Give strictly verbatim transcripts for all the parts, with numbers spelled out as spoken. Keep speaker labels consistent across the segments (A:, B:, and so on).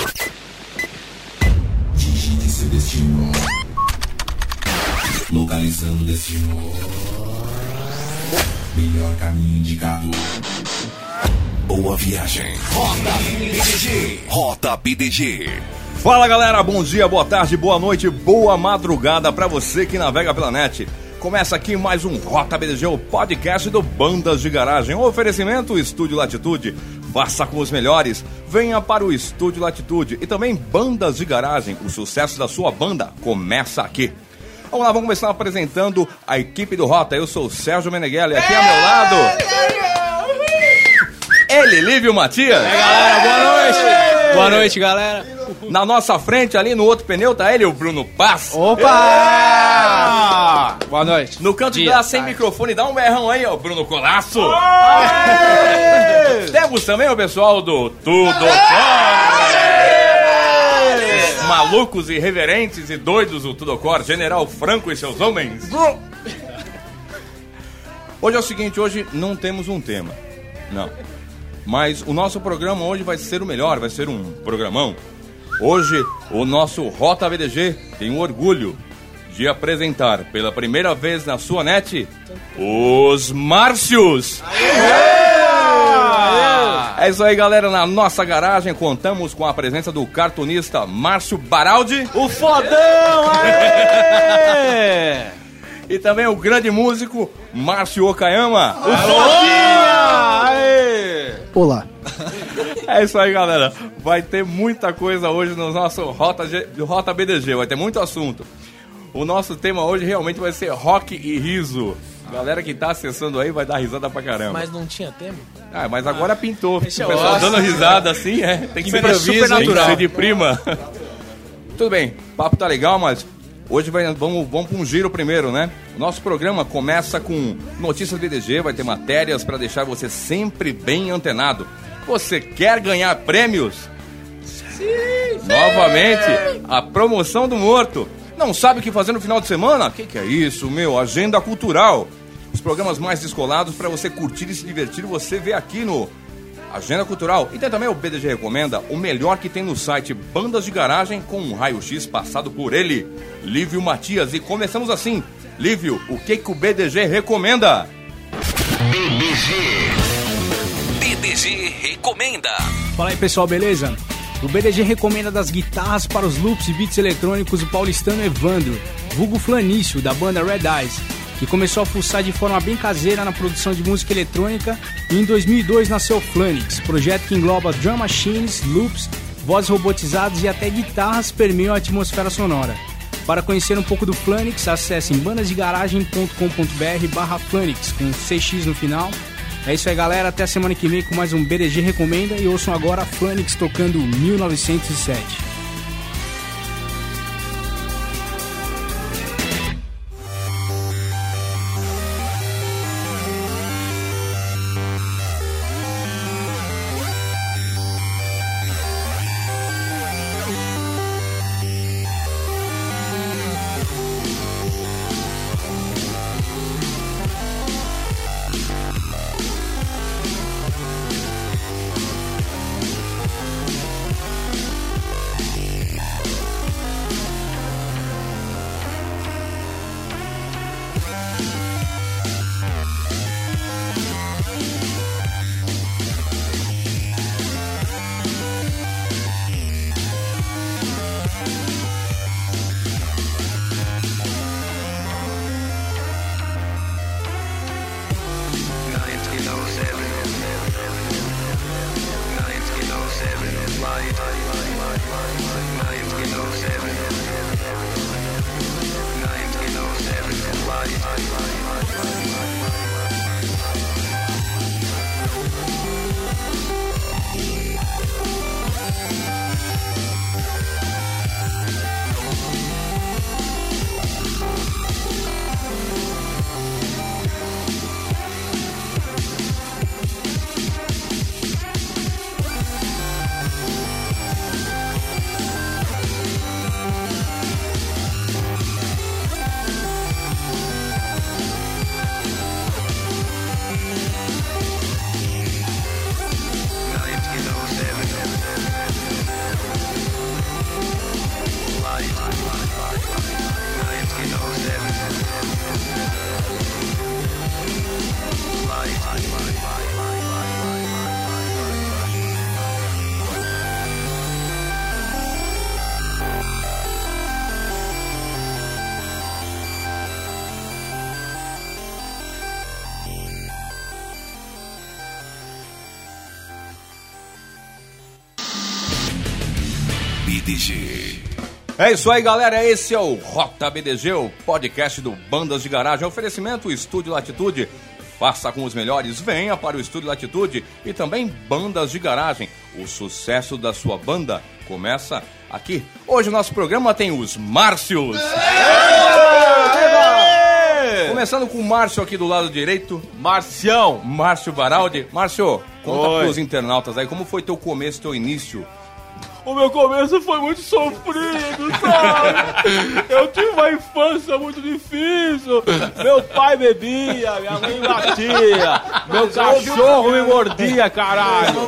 A: Digite seu destino. Localizando o destino. Melhor caminho indicado. Boa viagem. Rota B D G. Rota B D G.
B: Fala galera, bom dia, boa tarde, boa noite, boa madrugada pra você que navega pela net. Começa aqui mais um Rota B D G, o podcast do Bandas de Garagem. O oferecimento Estúdio Latitude. Faça com os melhores. Venha para o Estúdio Latitude. E também Bandas de Garagem. O sucesso da sua banda começa aqui. Vamos lá, vamos começar apresentando a equipe do Rota. Eu sou o Sérgio Meneghelli. Aqui ao meu lado, ele, Lívio Matias.
C: E aí, galera, boa noite. Boa noite, galera.
B: Na nossa frente, ali no outro pneu, tá ele, o Bruno Paz.
C: Opa! Boa noite.
B: No canto de
C: Dia,
B: lá, sem
C: tarde.
B: microfone, dá um berrão aí, ó, Bruno Colasso. Temos também o pessoal do Tudo Cor. Malucos, irreverentes e doidos do Tudo Cor, General Franco e seus homens. Hoje é o seguinte, hoje não temos um tema, não. Mas o nosso programa hoje vai ser o melhor, vai ser um programão. Hoje, o nosso Rota B D G tem o orgulho de apresentar pela primeira vez na sua net os Márcios. É isso aí, galera. Na nossa garagem contamos com a presença do cartunista Márcio Baraldi.
C: O fodão! Aê!
B: E também o grande músico Márcio Okayama.
C: O fodinha! Aê!
D: Olá.
B: É isso aí, galera. Vai ter muita coisa hoje no nosso Rota, G... Rota B D G. Vai ter muito assunto. O nosso tema hoje realmente vai ser rock e riso. Galera que tá acessando aí vai dar risada pra caramba.
C: Mas não tinha tema?
B: Ah, mas agora ah, pintou. O pessoal
C: gosto.
B: dando risada assim, é. Tem que,
C: Que
B: ser super natural. Tem que ser de prima. Tudo bem, o papo tá legal, mas hoje vai, vamos, vamos pra um giro primeiro, né? O nosso programa começa com notícias B D G, vai ter matérias pra deixar você sempre bem antenado. Você quer ganhar prêmios? Sim, sim. Novamente, a promoção do morto. Não sabe o que fazer no final de semana? O que, que é isso, meu? Agenda cultural. Os programas mais descolados para você curtir e se divertir, você vê aqui no Agenda Cultural. E tem também o B D G Recomenda, o melhor que tem no site Bandas de Garagem, com um raio-x passado por ele, Lívio Matias. E começamos assim. Lívio, o que, que o B D G recomenda?
A: B D G. B D G Recomenda.
D: Fala aí, pessoal, beleza? O B D G recomenda das guitarras para os loops e beats eletrônicos o paulistano Evandro, vulgo Flanício, da banda Red Eyes, que começou a fuçar de forma bem caseira na produção de música eletrônica, e em dois mil e dois nasceu o Flanix, projeto que engloba drum machines, loops, vozes robotizadas e até guitarras permeiam a atmosfera sonora. Para conhecer um pouco do Flanix, acesse em bandasdegaragem ponto com ponto br barra Flanix, com C X no final. É isso aí, galera, até a semana que vem com mais um B D G Recomenda, e ouçam agora a Flanix tocando mil novecentos e sete.
A: B D G.
B: É isso aí, galera. Esse é o Rota B D G, o podcast do Bandas de Garagem. Oferecimento Estúdio Latitude. Faça com os melhores, venha para o Estúdio Latitude e também Bandas de Garagem. O sucesso da sua banda começa aqui. Hoje o nosso programa tem os Márcios. Começando com o Márcio aqui do lado direito.
C: Marcião.
B: Márcio Baraldi. Márcio, conta
C: Oi.
B: para os internautas aí, como foi teu começo, teu início?
C: O meu começo foi muito sofrido, sabe? Eu tive uma infância muito difícil. Meu pai bebia, minha mãe batia, meu cachorro me mordia, caralho.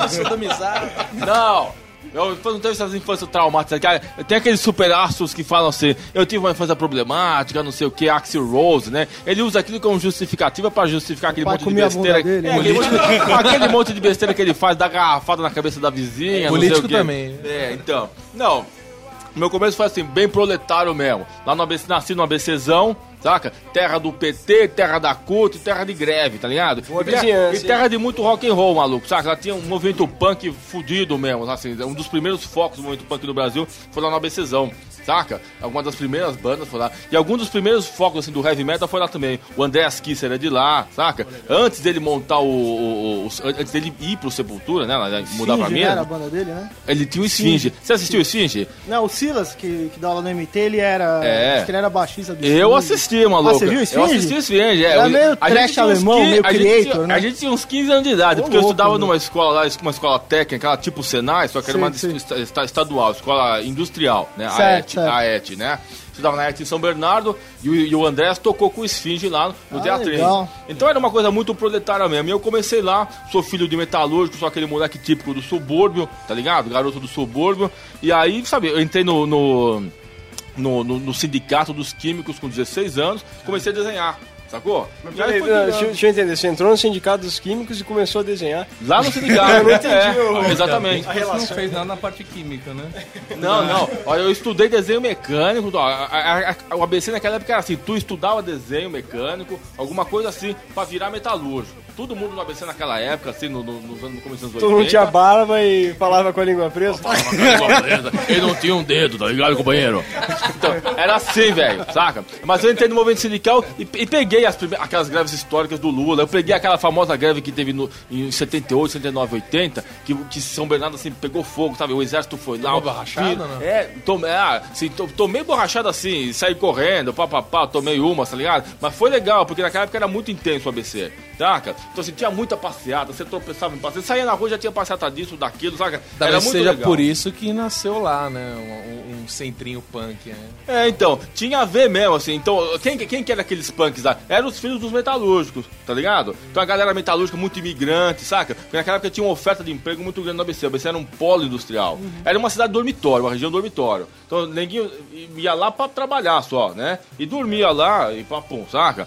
C: Não. Eu não teve essas infâncias traumáticas. Tem aqueles superastros que falam assim: eu tive uma infância problemática, não sei o que, Axl Rose, né? Ele usa aquilo como justificativa pra justificar aquele monte de besteira.
E: Dele,
C: é, aquele, monte de, aquele monte de besteira que ele faz, dá garrafada na cabeça da vizinha.
E: Político
C: não sei o quê.
E: também.
C: É, então. Não. Meu começo foi assim, bem proletário mesmo. Lá no A B C, nasci no ABCzão, saca? Terra do P T, terra da C U T, terra de greve, tá ligado?
E: Boa
C: E terra,
E: vizinhança,
C: e terra de muito rock and roll, maluco, saca? Lá tinha um movimento punk fudido mesmo, assim. Um dos primeiros focos do movimento punk no Brasil foi lá no ABCzão, saca? Alguma das primeiras bandas foi lá. E algum dos primeiros focos, assim, do heavy metal foi lá também. O Andreas Kisser é de lá, saca? Antes dele montar o... o, o antes dele ir pro Sepultura, né? Mudar pra mim.
E: Era a banda dele, né?
C: Ele tinha o Esfinge. Você assistiu o Esfinge?
E: Não, o Silas, que, que dá aula no M T, ele era...
C: É.
E: Acho que ele era baixista do
C: Eu
E: Esfinge.
C: assisti, maluco.
E: Ah, você viu o Esfinge?
C: Eu assisti o Esfinge, é.
E: Era
C: Eu-
E: meio
C: a gente
E: trash
C: tinha uns
E: alemão,
C: quinze
E: meio
C: a gente
E: creator,
C: tinha-
E: né?
C: A gente tinha uns quinze anos de idade,
E: Ô,
C: porque eu
E: louco,
C: estudava
E: meu.
C: numa escola lá, uma escola técnica, aquela tipo Senai, só que era
E: Sim,
C: uma
E: sim.
C: esta- esta- estadual, escola industrial, né?
E: Certo,
C: a ET,
E: certo.
C: a ET, né? Estudava na ET em São Bernardo e o, e o Andrés tocou com o Esfinge lá no
E: Ah,
C: teatrinho.
E: legal.
C: Então era uma coisa muito proletária mesmo. E eu comecei lá, sou filho de metalúrgico, sou aquele moleque típico do subúrbio, tá ligado? Garoto do subúrbio. E aí, sabe, eu entrei no, no, no, no- no sindicato dos químicos com dezesseis anos, comecei a desenhar, sacou? E aí
F: Peraí,
C: foi
F: não,
C: virando.
F: deixa, eu- deixa eu entender, você entrou no sindicato dos químicos e começou a desenhar.
C: Lá no sindicato.
F: Eu não entendi
C: é,
F: o-
C: exatamente.
F: a relação.
B: Não fez nada na parte química, né?
C: Não, não. Olha, eu estudei desenho mecânico. ó, a- a- a- O A B C naquela época era assim: tu estudava desenho mecânico, alguma coisa assim, pra virar metalúrgico. Todo mundo no A B C naquela época, assim, no, no, nos anos, no começo dos anos
F: Todo mundo tinha
C: oitenta.
F: barba e falava com a língua presa.
C: Ele não tinha um dedo, tá ligado, companheiro? Então, era assim, velho, saca? Mas eu entrei no movimento sindical e, e peguei as prime- aquelas greves históricas do Lula. Eu peguei aquela famosa greve que teve no, em setenta e oito, setenta e nove, oitenta, que, que São Bernardo, assim, pegou fogo, sabe? O exército foi lá.
G: Tomou borrachada, não?
C: É, tomei, ah, assim, to- tomei borrachada assim, saí correndo, papapá, tomei uma, tá ligado? Mas foi legal, porque naquela época era muito intenso o A B C, saca? Então, assim, tinha muita passeata, você tropeçava em passeata, saía na rua já tinha passeata disso, daquilo, saca?
G: Talvez seja
C: legal.
G: por isso que nasceu lá, né? Um, um- um centrinho punk, né?
C: É, então, tinha a ver mesmo, assim. Então, quem, quem que era aqueles punks lá? Eram os filhos dos metalúrgicos, tá ligado? Então a galera metalúrgica muito imigrante, saca? Porque naquela época tinha uma oferta de emprego muito grande no A B C. O A B C era um polo industrial. Era uma cidade dormitório, uma região dormitório. Então, ninguém ia lá pra trabalhar só, né? E dormia lá e papum, saca?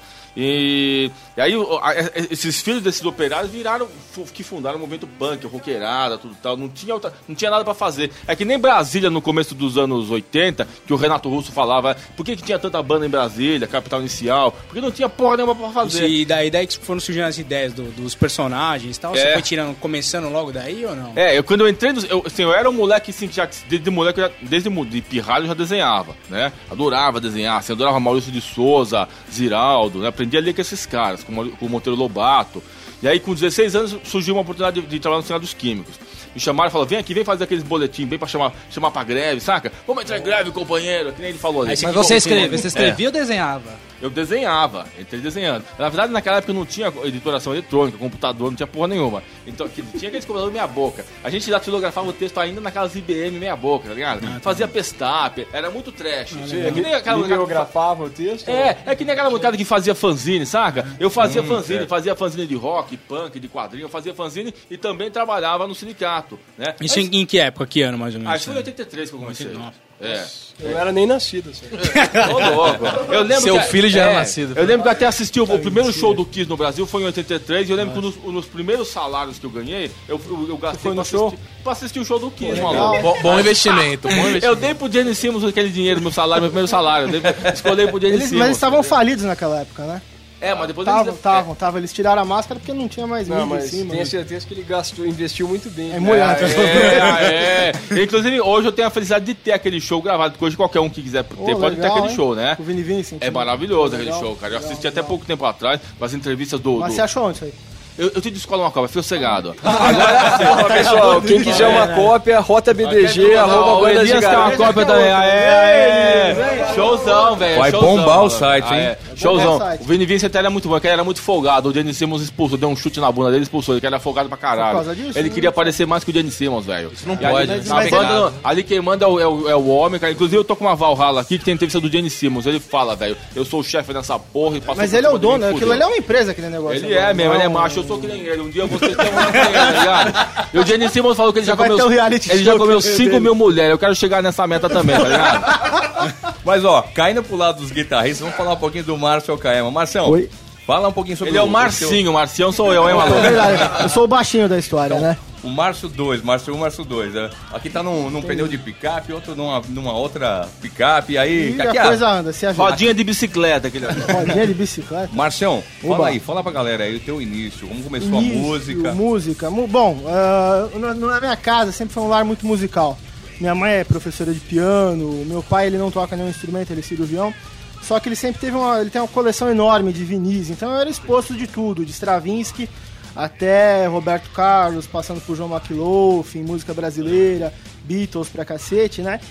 C: E, e aí o- a- esses filhos desses operários viraram, fu- que fundaram o movimento punk, roqueirada, tudo tal, não tinha, outra, não tinha nada pra fazer. É que nem Brasília no começo dos anos oitenta, que o Renato Russo falava, por que, que tinha tanta banda em Brasília, Capital Inicial, porque não tinha porra nenhuma pra fazer.
D: E daí, daí que foram surgindo as ideias do- dos personagens e tal, você
C: É.
D: foi tirando, começando logo daí ou não?
C: É, eu, quando eu entrei, no, eu, assim, eu era um moleque assim, que já, desde moleque, eu já, desde mo- de pirralho eu já desenhava, né? Adorava desenhar, assim, adorava Maurício de Souza, Ziraldo, né? Aprendi a ler com esses caras, com, o Mau- com o Monteiro Lobato. E aí, com dezesseis anos, surgiu uma oportunidade de, de trabalhar no Sindicato dos Químicos. Me chamaram e falaram, vem aqui, vem fazer aqueles boletins, vem pra chamar, chamar pra greve, saca? Vamos entrar em greve, companheiro, que nem ele falou ali.
D: Aí você-
H: Mas você
D: Sim,
H: escreve,
D: sim.
H: você escrevia ou desenhava?
C: Eu desenhava, entrei desenhando. Na verdade, naquela época não tinha editoração eletrônica, computador, não tinha porra nenhuma. Então, que- tinha aqueles computadores meia boca. A gente já datilografava o texto ainda naquelas I B M meia boca, tá ligado? Fazia pestap, era muito trash. é que nem aquela molecada que fa-
F: Bibliografava o texto.
C: é, é que nem aquela molecada que fazia fanzine, saca? Eu fazia fanzine, fazia fanzine de rock, punk, de quadrinho, eu fazia fanzine e também trabalhava no sindicato, né?
D: Isso em, em que época, que ano mais ou menos?
C: Acho que foi em oitenta e três que eu comecei.
D: Nossa.
C: É.
F: Eu não era nem nascido. Assim.
C: Ô, louco. Eu lembro
G: Seu
C: que-
G: filho já
C: é,
G: era nascido.
C: Eu lembro que eu até assisti o, o primeiro show do Kiss no Brasil, foi em oitenta e três, e eu lembro que nos, nos primeiros salários que eu ganhei, eu, eu, eu gastei
F: foi no
C: pra,
F: show?
C: assistir, pra assistir o show do Kiss, maluco.
G: Bom, bom investimento, bom investimento.
C: Eu dei pro Jenny Simmons aquele dinheiro, meu salário, meu primeiro salário. Eu dei, escolhi pro Jenny
E: Eles,
C: Simmons.
E: mas eles estavam falidos naquela época, né?
C: É, mas depois
E: Tavam,
C: eles...
E: tavam, tavam. Eles tiraram a máscara porque não tinha mais
F: Não,
E: mídia em
F: mas
E: cima.
F: tenho
E: né?
F: certeza que ele gastou, investiu muito bem.
E: É molhado.
C: É, é. Inclusive, hoje eu tenho a felicidade de ter aquele show gravado, porque hoje qualquer um que quiser ter,
E: Ô,
C: pode ter
E: legal,
C: aquele
E: hein?
C: show, né?
E: O Vini Vincent.
C: É maravilhoso
E: Legal,
C: aquele show, cara. Eu
E: legal,
C: assisti até
E: legal.
C: pouco tempo atrás, as entrevistas do...
E: Mas
C: do-
E: você achou onde isso aí?
C: Eu, eu te descolo uma coisa, fio cegado.
F: Ó, pessoal, quem quiser uma cópia, rota B D G, arroba
C: O
F: banda
C: Elias quer uma cópia também. Aê, aê. Showzão, velho.
B: Vai
C: showzão,
B: bombar o
C: mano.
B: site, hein?
C: Ah, é. Showzão.
E: Bombar o site.
C: O Vini Vincent era muito bom, porque ele era muito folgado. O Jenny Simmons expulsou, deu um chute na bunda dele, expulsou. Ele que era folgado pra caralho.
E: Por causa disso,
C: Ele
E: né?
C: queria parecer mais que o Jenny Simmons, velho. Isso
B: não
C: e ali,
B: pode,
C: na
E: mas-
C: banda,
B: mas-
C: ali quem manda é o, é, o, é o homem, cara. Inclusive eu tô com uma Valhalla aqui que tem entrevista do Jenny Simmons. Ele fala, velho, eu sou o chefe dessa porra e passou
E: Mas
C: por
E: ele é
C: cima
E: o
C: de mim,
E: dono, aquilo
C: fudeu.
E: ali é uma empresa, aquele negócio.
C: Ele
E: agora,
C: é mesmo,
E: não
C: ele é
E: um-
C: macho, eu sou que nem ele. Um dia você tem um lance dele, tá ligado? E o Jenny Simmons falou que ele já
E: vai
C: comeu.
E: ter um reality
C: Ele já
E: show
C: comeu
E: que é
C: cinco
E: dele.
C: mil mulheres. Eu quero chegar nessa meta também, tá ligado?
B: Mas ó, caindo pro lado dos guitarristas, vamos falar um pouquinho do Márcio Okaema. Marcião,
E: Oi.
B: fala um pouquinho sobre
C: Ele é o
B: seu-
C: Marcinho, o Marcião sou eu, hein,
E: É
C: maluco?
E: verdade, eu sou o baixinho da história, né?
B: O Márcio dois, Márcio um, Márcio dois. Né? Aqui tá num, num pneu de picape, outro numa, numa outra picape. Aí,
E: E
B: aqui,
E: a
B: ah,
E: coisa anda, se ajuda.
C: Rodinha de bicicleta, aquele.
E: Rodinha de bicicleta.
B: Marcião, fala
E: Oba.
B: aí, fala pra galera aí o teu início, como começou
E: Início,
B: a música.
E: Música. Mu- Bom, ah, na, na minha casa sempre foi um lar muito musical. Minha mãe é professora de piano, meu pai ele não toca nenhum instrumento, ele é cirurgião. Só que ele sempre teve uma, ele tem uma coleção enorme de vinis, então eu era exposto de tudo, de Stravinsky até Roberto Carlos, passando por João McLaughlin, música brasileira, Beatles pra cacete, né?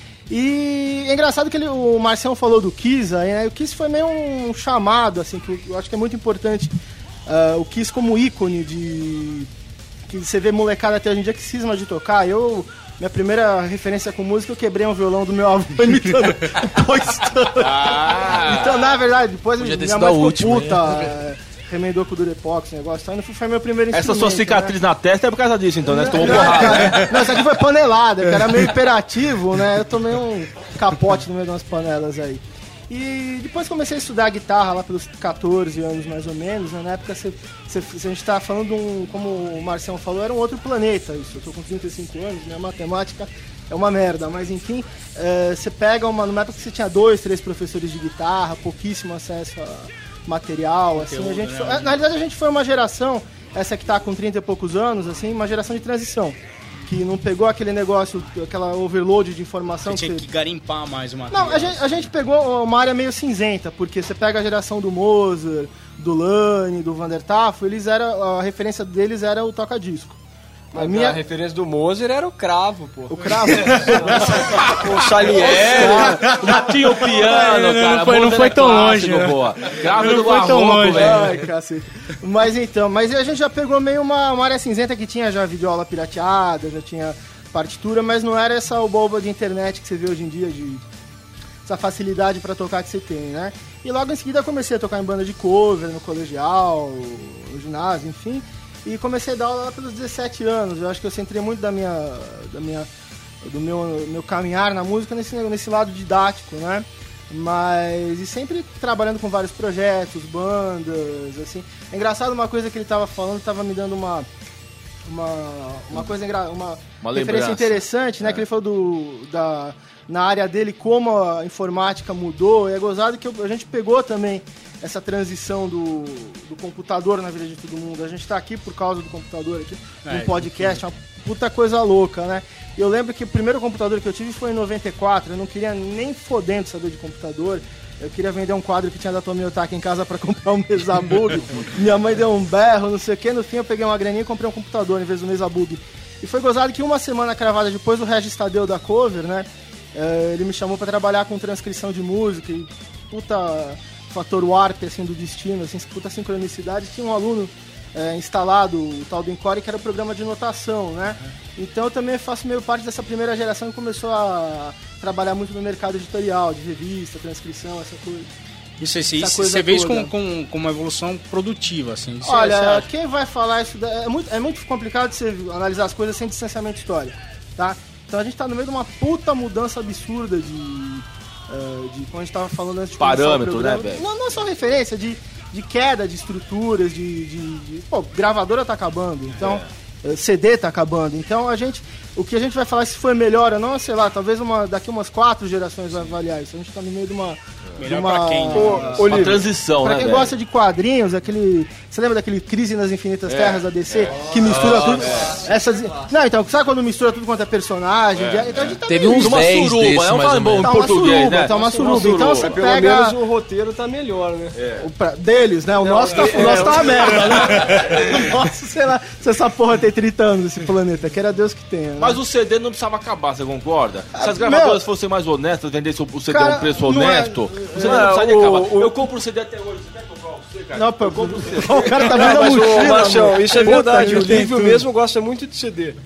E: E é engraçado que ele, o Marcião falou do Kiss aí, né? O Kiss foi meio um chamado, assim, que eu, eu acho que é muito importante, ah, o Kiss como ícone de... que você vê molecada até hoje em dia que cisma de tocar. Eu, minha primeira referência com música, eu quebrei um violão do meu avô imitando o Paul Stanley.
C: Ah,
E: Então, na verdade, depois
G: Podia ter
E: minha
G: sido
E: mãe
G: a
E: ficou
G: última,
E: puta, é, remendou com o Durepox, negócio, então foi meu primeiro instrumento.
C: essa sua cicatriz
E: né?
C: na testa é por causa disso, então, né? Você tomou
E: Não,
C: porrada.
E: cara, não, isso aqui foi panelada, que era meio hiperativo, né? Eu tomei um capote no meio de umas panelas aí. E depois comecei a estudar guitarra lá pelos catorze anos mais ou menos, né? Na época você, você, a gente tava falando de um, como o Marcião falou, era um outro planeta isso. Eu tô com trinta e cinco anos, minha matemática é uma merda, mas enfim, é, você pega uma, numa época que você tinha dois, três professores de guitarra, pouquíssimo acesso a material, assim, a gente foi, na realidade a gente foi uma geração, essa que tá com trinta e poucos anos, assim, uma geração de transição. Que não pegou aquele negócio, aquela overload de informação
D: Você
E: que
D: tinha
E: você...
D: que garimpar mais o material.
E: Não, a gente, a gente pegou uma área meio cinzenta, porque você pega a geração do Mozart, do Lane, do Van der Taff, eles eram, a referência deles era o toca-disco. A
F: A
E: minha...
F: referência do Mozart era o cravo, pô.
E: O cravo.
F: O Salieri.
C: Já tinha o piano,
D: Não,
C: cara.
D: não foi- não
C: Mozart
D: foi
C: é
D: tão
C: clássico,
D: longe, né?
C: boa. Grava
D: Não
C: do
D: foi tão
C: barroco,
D: longe,
C: velho.
E: Ai, cacete. Mas então, mas a gente já pegou meio uma, uma área cinzenta que tinha já videoaula pirateada, já tinha partitura, mas não era essa boba de internet que você vê hoje em dia, de essa facilidade pra tocar que você tem, né? E logo em seguida eu comecei a tocar em banda de cover, no colegial, no ginásio, enfim. E comecei a dar aula lá pelos dezessete anos. Eu acho que eu centrei muito da minha, da minha, do meu, meu caminhar na música nesse, nesse lado didático, né? Mas, e sempre trabalhando com vários projetos, bandas, assim. É engraçado uma coisa que ele tava falando, tava me dando uma, uma, uma coisa, engra, uma,
C: Uma
E: referência
C: lembrança.
E: interessante, né? Que ele falou do, da, na área dele, como a informática mudou. E é gozado que eu- a gente pegou também essa transição do, do computador na vida de todo mundo. A gente tá aqui por causa do computador aqui,
D: É,
E: um podcast, uma puta coisa louca, né? Eu lembro que o primeiro computador que eu tive foi em noventa e quatro, eu não queria nem fodendo saber de computador. Eu queria vender um quadro que tinha da Tomi Otaki em casa pra comprar um Mesabug. Minha mãe deu um berro, não sei o que. No fim eu peguei uma graninha e comprei um computador em vez do Mesabug. E foi gozado que uma semana cravada depois, o Regis Tadeu da Cover, né? eh, ele me chamou pra trabalhar com transcrição de música e puta fator warp, assim, do destino, assim, puta sincronicidade. Tinha um aluno eh, instalado, o tal do Encore, que era o programa de notação, né? Então eu também faço meio parte dessa primeira geração que começou a trabalhar muito no mercado editorial, de revista, transcrição, essa coisa.
D: Isso, isso,
E: essa coisa
D: você vê isso
E: toda.
D: com, com, com uma evolução produtiva, assim. Isso é-
E: Olha,
D: você acha?
E: quem vai falar isso... da- É muito, é muito complicado de você analisar as coisas sem distanciamento histórico, tá? Então a gente tá no meio de uma puta mudança absurda de... eh, de como a gente tava falando antes de começar o
C: Parâmetro,
E: programa.
C: né, velho?
E: Não, não é só referência, de, de queda de estruturas, de, de, de... Pô, gravadora tá acabando, então... eh, C D tá acabando, então a gente... O que a gente vai falar se foi melhor ou não, sei lá, talvez uma, daqui umas quatro gerações vai avaliar isso. A gente tá no meio de uma
D: Melhor
E: uma...
D: pra quem, né?
F: Ô,
C: Uma transição,
E: Pra
C: né,
E: quem
C: velho?
E: gosta de quadrinhos, aquele. Você lembra daquele Crise nas Infinitas Terras da D C? Que mistura tudo. Essas... Não, então, sabe quando mistura tudo quanto é personagem? Então a gente tá
H: Teve
E: meio-
H: uns
C: Uma
H: dez
C: suruba,
H: desses,
C: né? Vamos
H: mais
C: falar
H: ou
C: bom
H: menos.
C: em
E: Tá uma
C: português,
E: suruba,
C: né?
E: tá uma suruba. Então você
F: Pelo
E: pega
F: menos o roteiro tá melhor, né?
E: o pra- deles, né? O nosso tá, o nosso tá uma merda, né? O nosso, sei lá, se essa porra tem trinta anos esse planeta, que era Deus que tenha. Né?
C: Mas o C D não precisava acabar, você concorda? Se as
E: meu-
C: gravadoras fossem mais honestas, vendessem o C D a
E: Cara,
C: um preço
E: não é-
C: honesto, o C D
F: não,
C: não precisaria
F: o-
C: acabar.
F: o-
C: Eu compro o C D até hoje, você quer comprar o C D, cara?
E: Não, pô,
C: eu compro o C D.
E: o cara tá
F: Não,
E: vendo a
F: mas, ô,
E: mochila.
F: Marcião,
E: mano.
F: isso é
E: Puta
F: verdade.
E: que
F: O
E: tem
F: Lívio
E: tudo.
F: mesmo gosta muito de C D.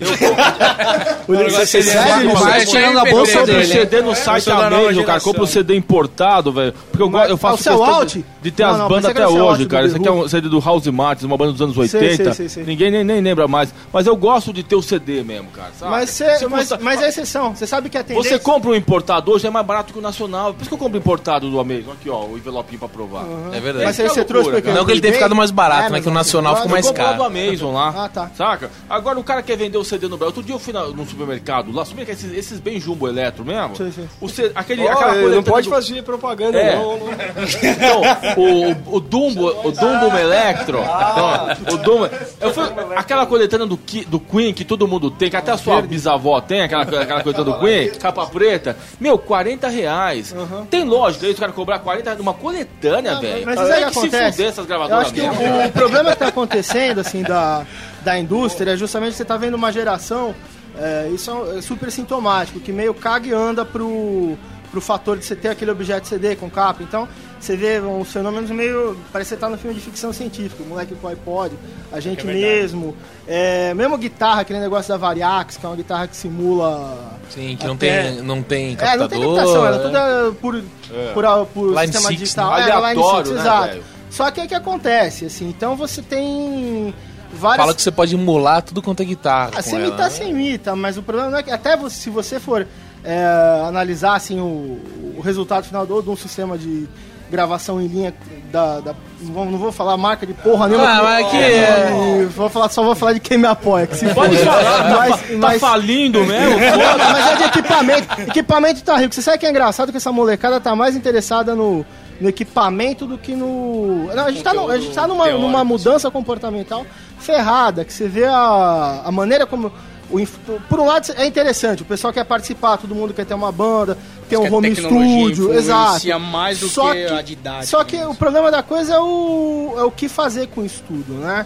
E: O Lívio, você sério? Ele vai tirando na
C: Eu
E: bolsa
C: compro o
E: dele.
C: C D no
D: Eu
C: site
D: sou da nova
C: Amazon, cara.
D: geração.
C: Compro o C D importado, velho. Porque eu, gosto- eu
E: Ah,
C: faço
E: o seu
C: questão
E: Alt?
C: de, de ter
E: Não,
C: as
E: não,
C: bandas
E: pensei que
C: até
E: era o seu
C: hoje,
E: Alt
C: cara.
E: do
C: Isso aqui é
E: The
C: um C D do House Martins, uma banda dos anos
E: Sei,
C: oitenta.
E: sei, sei, sei.
C: Ninguém nem, nem lembra mais. Mas eu gosto de ter o C D mesmo, cara. Sabe?
E: Mas, cê,
C: Se
E: mas,
C: custa-
E: mas é exceção. Você sabe que a tendência...
C: Você compra um importado hoje, é mais barato que o nacional. Por isso que eu compro importado do Amazon. Aqui, ó, o envelopinho pra provar.
H: É verdade.
E: Mas aí você
C: loucura,
E: trouxe porque...
C: cara.
H: Não que ele tenha ficado mais barato,
E: É,
H: né? Que o
E: mas-
H: nacional ficou
E: Eu
H: mais
C: Eu compro lá do
H: caro.
C: Amazon lá.
E: Ah, tá.
C: Saca? Agora o cara quer vender o C D no Brasil. Outro dia eu fui na, num supermercado lá, supermercado, esses, esses bem jumbo eletro mesmo.
E: Sim, sim.
C: O C, aquele,
F: Ó,
C: aquela
F: ele
C: coisa
F: não pode
C: do-
F: fazer propaganda,
C: É.
F: não. não.
C: Então, o, o Dumbo, o Dumbo Electro, então, o Dumbo, eu fui, aquela coletânea do, Ki- do Queen que todo mundo tem, que até a sua bisavó tem, aquela, aquela coletânea do Queen, capa preta, meu, quarenta reais. Tem lógica isso, o cara cobrar quarenta reais numa coletânea, velho.
E: Mas
C: Tem
E: isso aí
C: que se
E: acontece.
C: fuder essas
E: Eu
C: gravadoras
E: acho que
C: mesmo.
E: o, o problema que tá acontecendo, assim, da, da indústria é justamente que você tá vendo uma geração, é, isso é super sintomático, que meio caga e anda pro, pro fator de você ter aquele objeto C D com capa. Então, você vê uns fenômenos meio... Parece que você tá no filme de ficção científica, o moleque com o iPod, a gente
D: É verdade.
E: mesmo. É, mesmo guitarra, aquele negócio da Variax, que é uma guitarra que simula...
H: Sim, que não
E: até-
H: tem, não tem
E: É,
H: captador.
E: não tem captação, ela é
H: né?
E: toda por, por, por
H: Line
E: sistema
H: six,
E: digital.
C: né?
E: É, Line
C: Aleatório,
E: six,
C: né,
E: exato.
C: velho?
E: Só que o que acontece, assim, então você tem várias...
H: Fala que você pode emular tudo quanto é guitarra.
E: Ah,
H: com
E: se
H: ela,
E: imitar,
H: né?
E: se imita, mas o problema não é que até você, se você for é, analisar assim, o, o resultado final do, de um sistema de gravação em linha da... da- não, vou, não vou falar marca de porra nenhuma.
H: Ah, mas que é-
E: E vou falar, só vou falar de quem me apoia, que se
C: Pode
E: foda.
C: falar, tá,
E: Mas-
C: fa-
E: mas-
C: tá falindo mesmo?
E: Não, mas é de equipamento. Equipamento tá rico. Você sabe que é engraçado que essa molecada tá mais interessada no, no equipamento do que no. Não, a gente tá, no- a gente tá numa, numa mudança comportamental ferrada, que você vê a, a maneira como. O, inf- por um lado é interessante, o pessoal quer participar, todo mundo quer ter uma banda, ter
D: que
E: um
D: a
E: home
D: tecnologia
E: studio, exato.
D: influencia mais do
E: Só
D: que a didática,
E: Só que
D: né?
E: o problema da coisa é o, é o que fazer com isso tudo, né?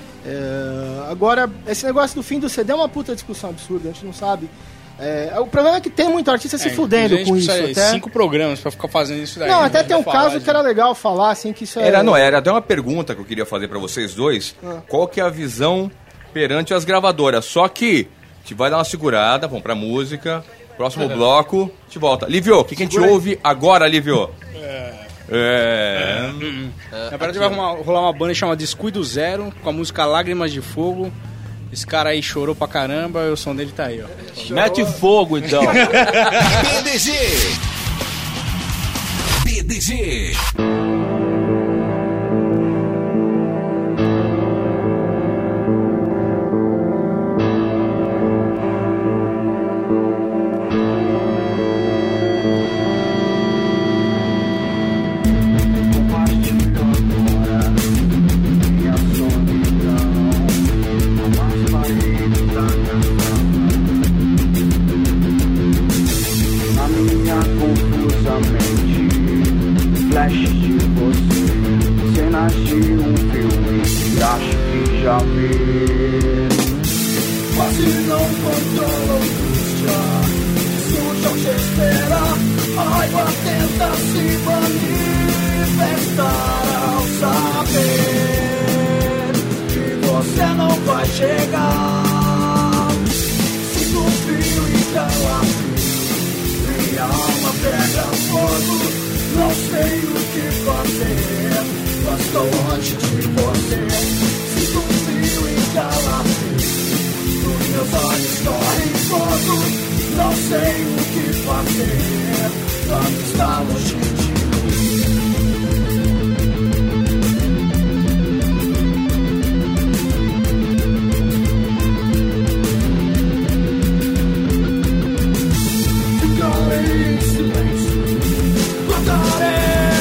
E: É, agora, esse negócio do fim do C D é uma puta discussão absurda, a gente não sabe. É, o problema é que tem muito artista se
D: É,
E: fudendo
D: inclusive,
E: com
D: a
E: isso.
D: gente precisa de
E: Até...
D: cinco programas pra ficar fazendo isso daí.
E: Não,
D: né?
E: até tem um
D: Pra falar
E: caso
D: de-
E: que era legal falar, assim, que isso é...
B: Era, não, era até uma pergunta que eu queria fazer pra vocês dois.
E: Ah.
B: Qual que é a visão perante as gravadoras? Só que a gente vai dar uma segurada, vamos pra música. Próximo bloco, a gente volta. Lívio, o que, que a gente
E: Segura aí.
B: ouve agora, Lívio? É.
D: Na verdade vai arrumar- rolar uma banda chamada Descuido Zero, com a música Lágrimas de Fogo. Esse cara aí chorou pra caramba, e o som dele tá aí, ó.
C: Mete fogo, então.
A: B D G. B D G.
I: Na minha confusa mente, flash de você, cenas de um filme que acho que já vi. Quase não controla a angústia, surge ao te espera, a raiva tenta se manifestar ao saber que você não vai chegar. Sinto um frio e calafrio, minha alma pega fogo, não sei o que fazer, mas estou longe de você. Sinto um frio e calafrio, nos meus olhos correm fogo, não sei o que fazer, quando está longe de mim. Ficarei em silêncio, guardarei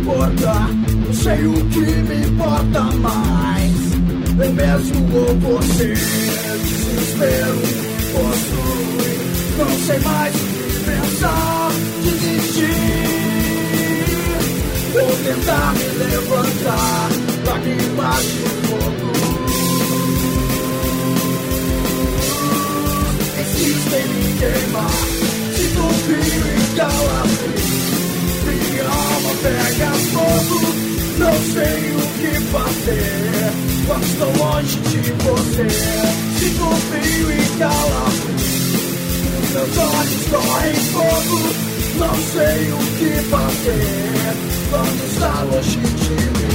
I: importar, não sei o que me importa mais. Eu mesmo ou você, desespero possui. Não sei mais o que pensar, desistir. Vou tentar me levantar, pra que bate o fogo. Insiste em me queimar, sinto frio e calafrio. Minha alma pega fogo, não sei o que fazer quando estou longe de você. Sinto frio e calafrio, meus olhos correm fogo, não sei o que fazer quando está longe de mim.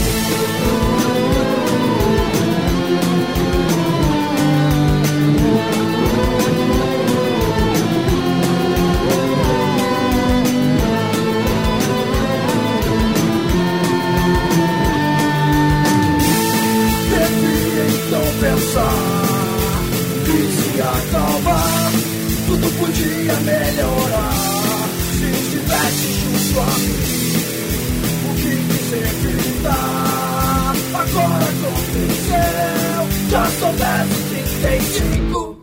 I: Pensar e se acalmar, tudo podia melhorar se estivesse junto a mim. O que quis evitar agora aconteceu, já soubesse trinta e cinco.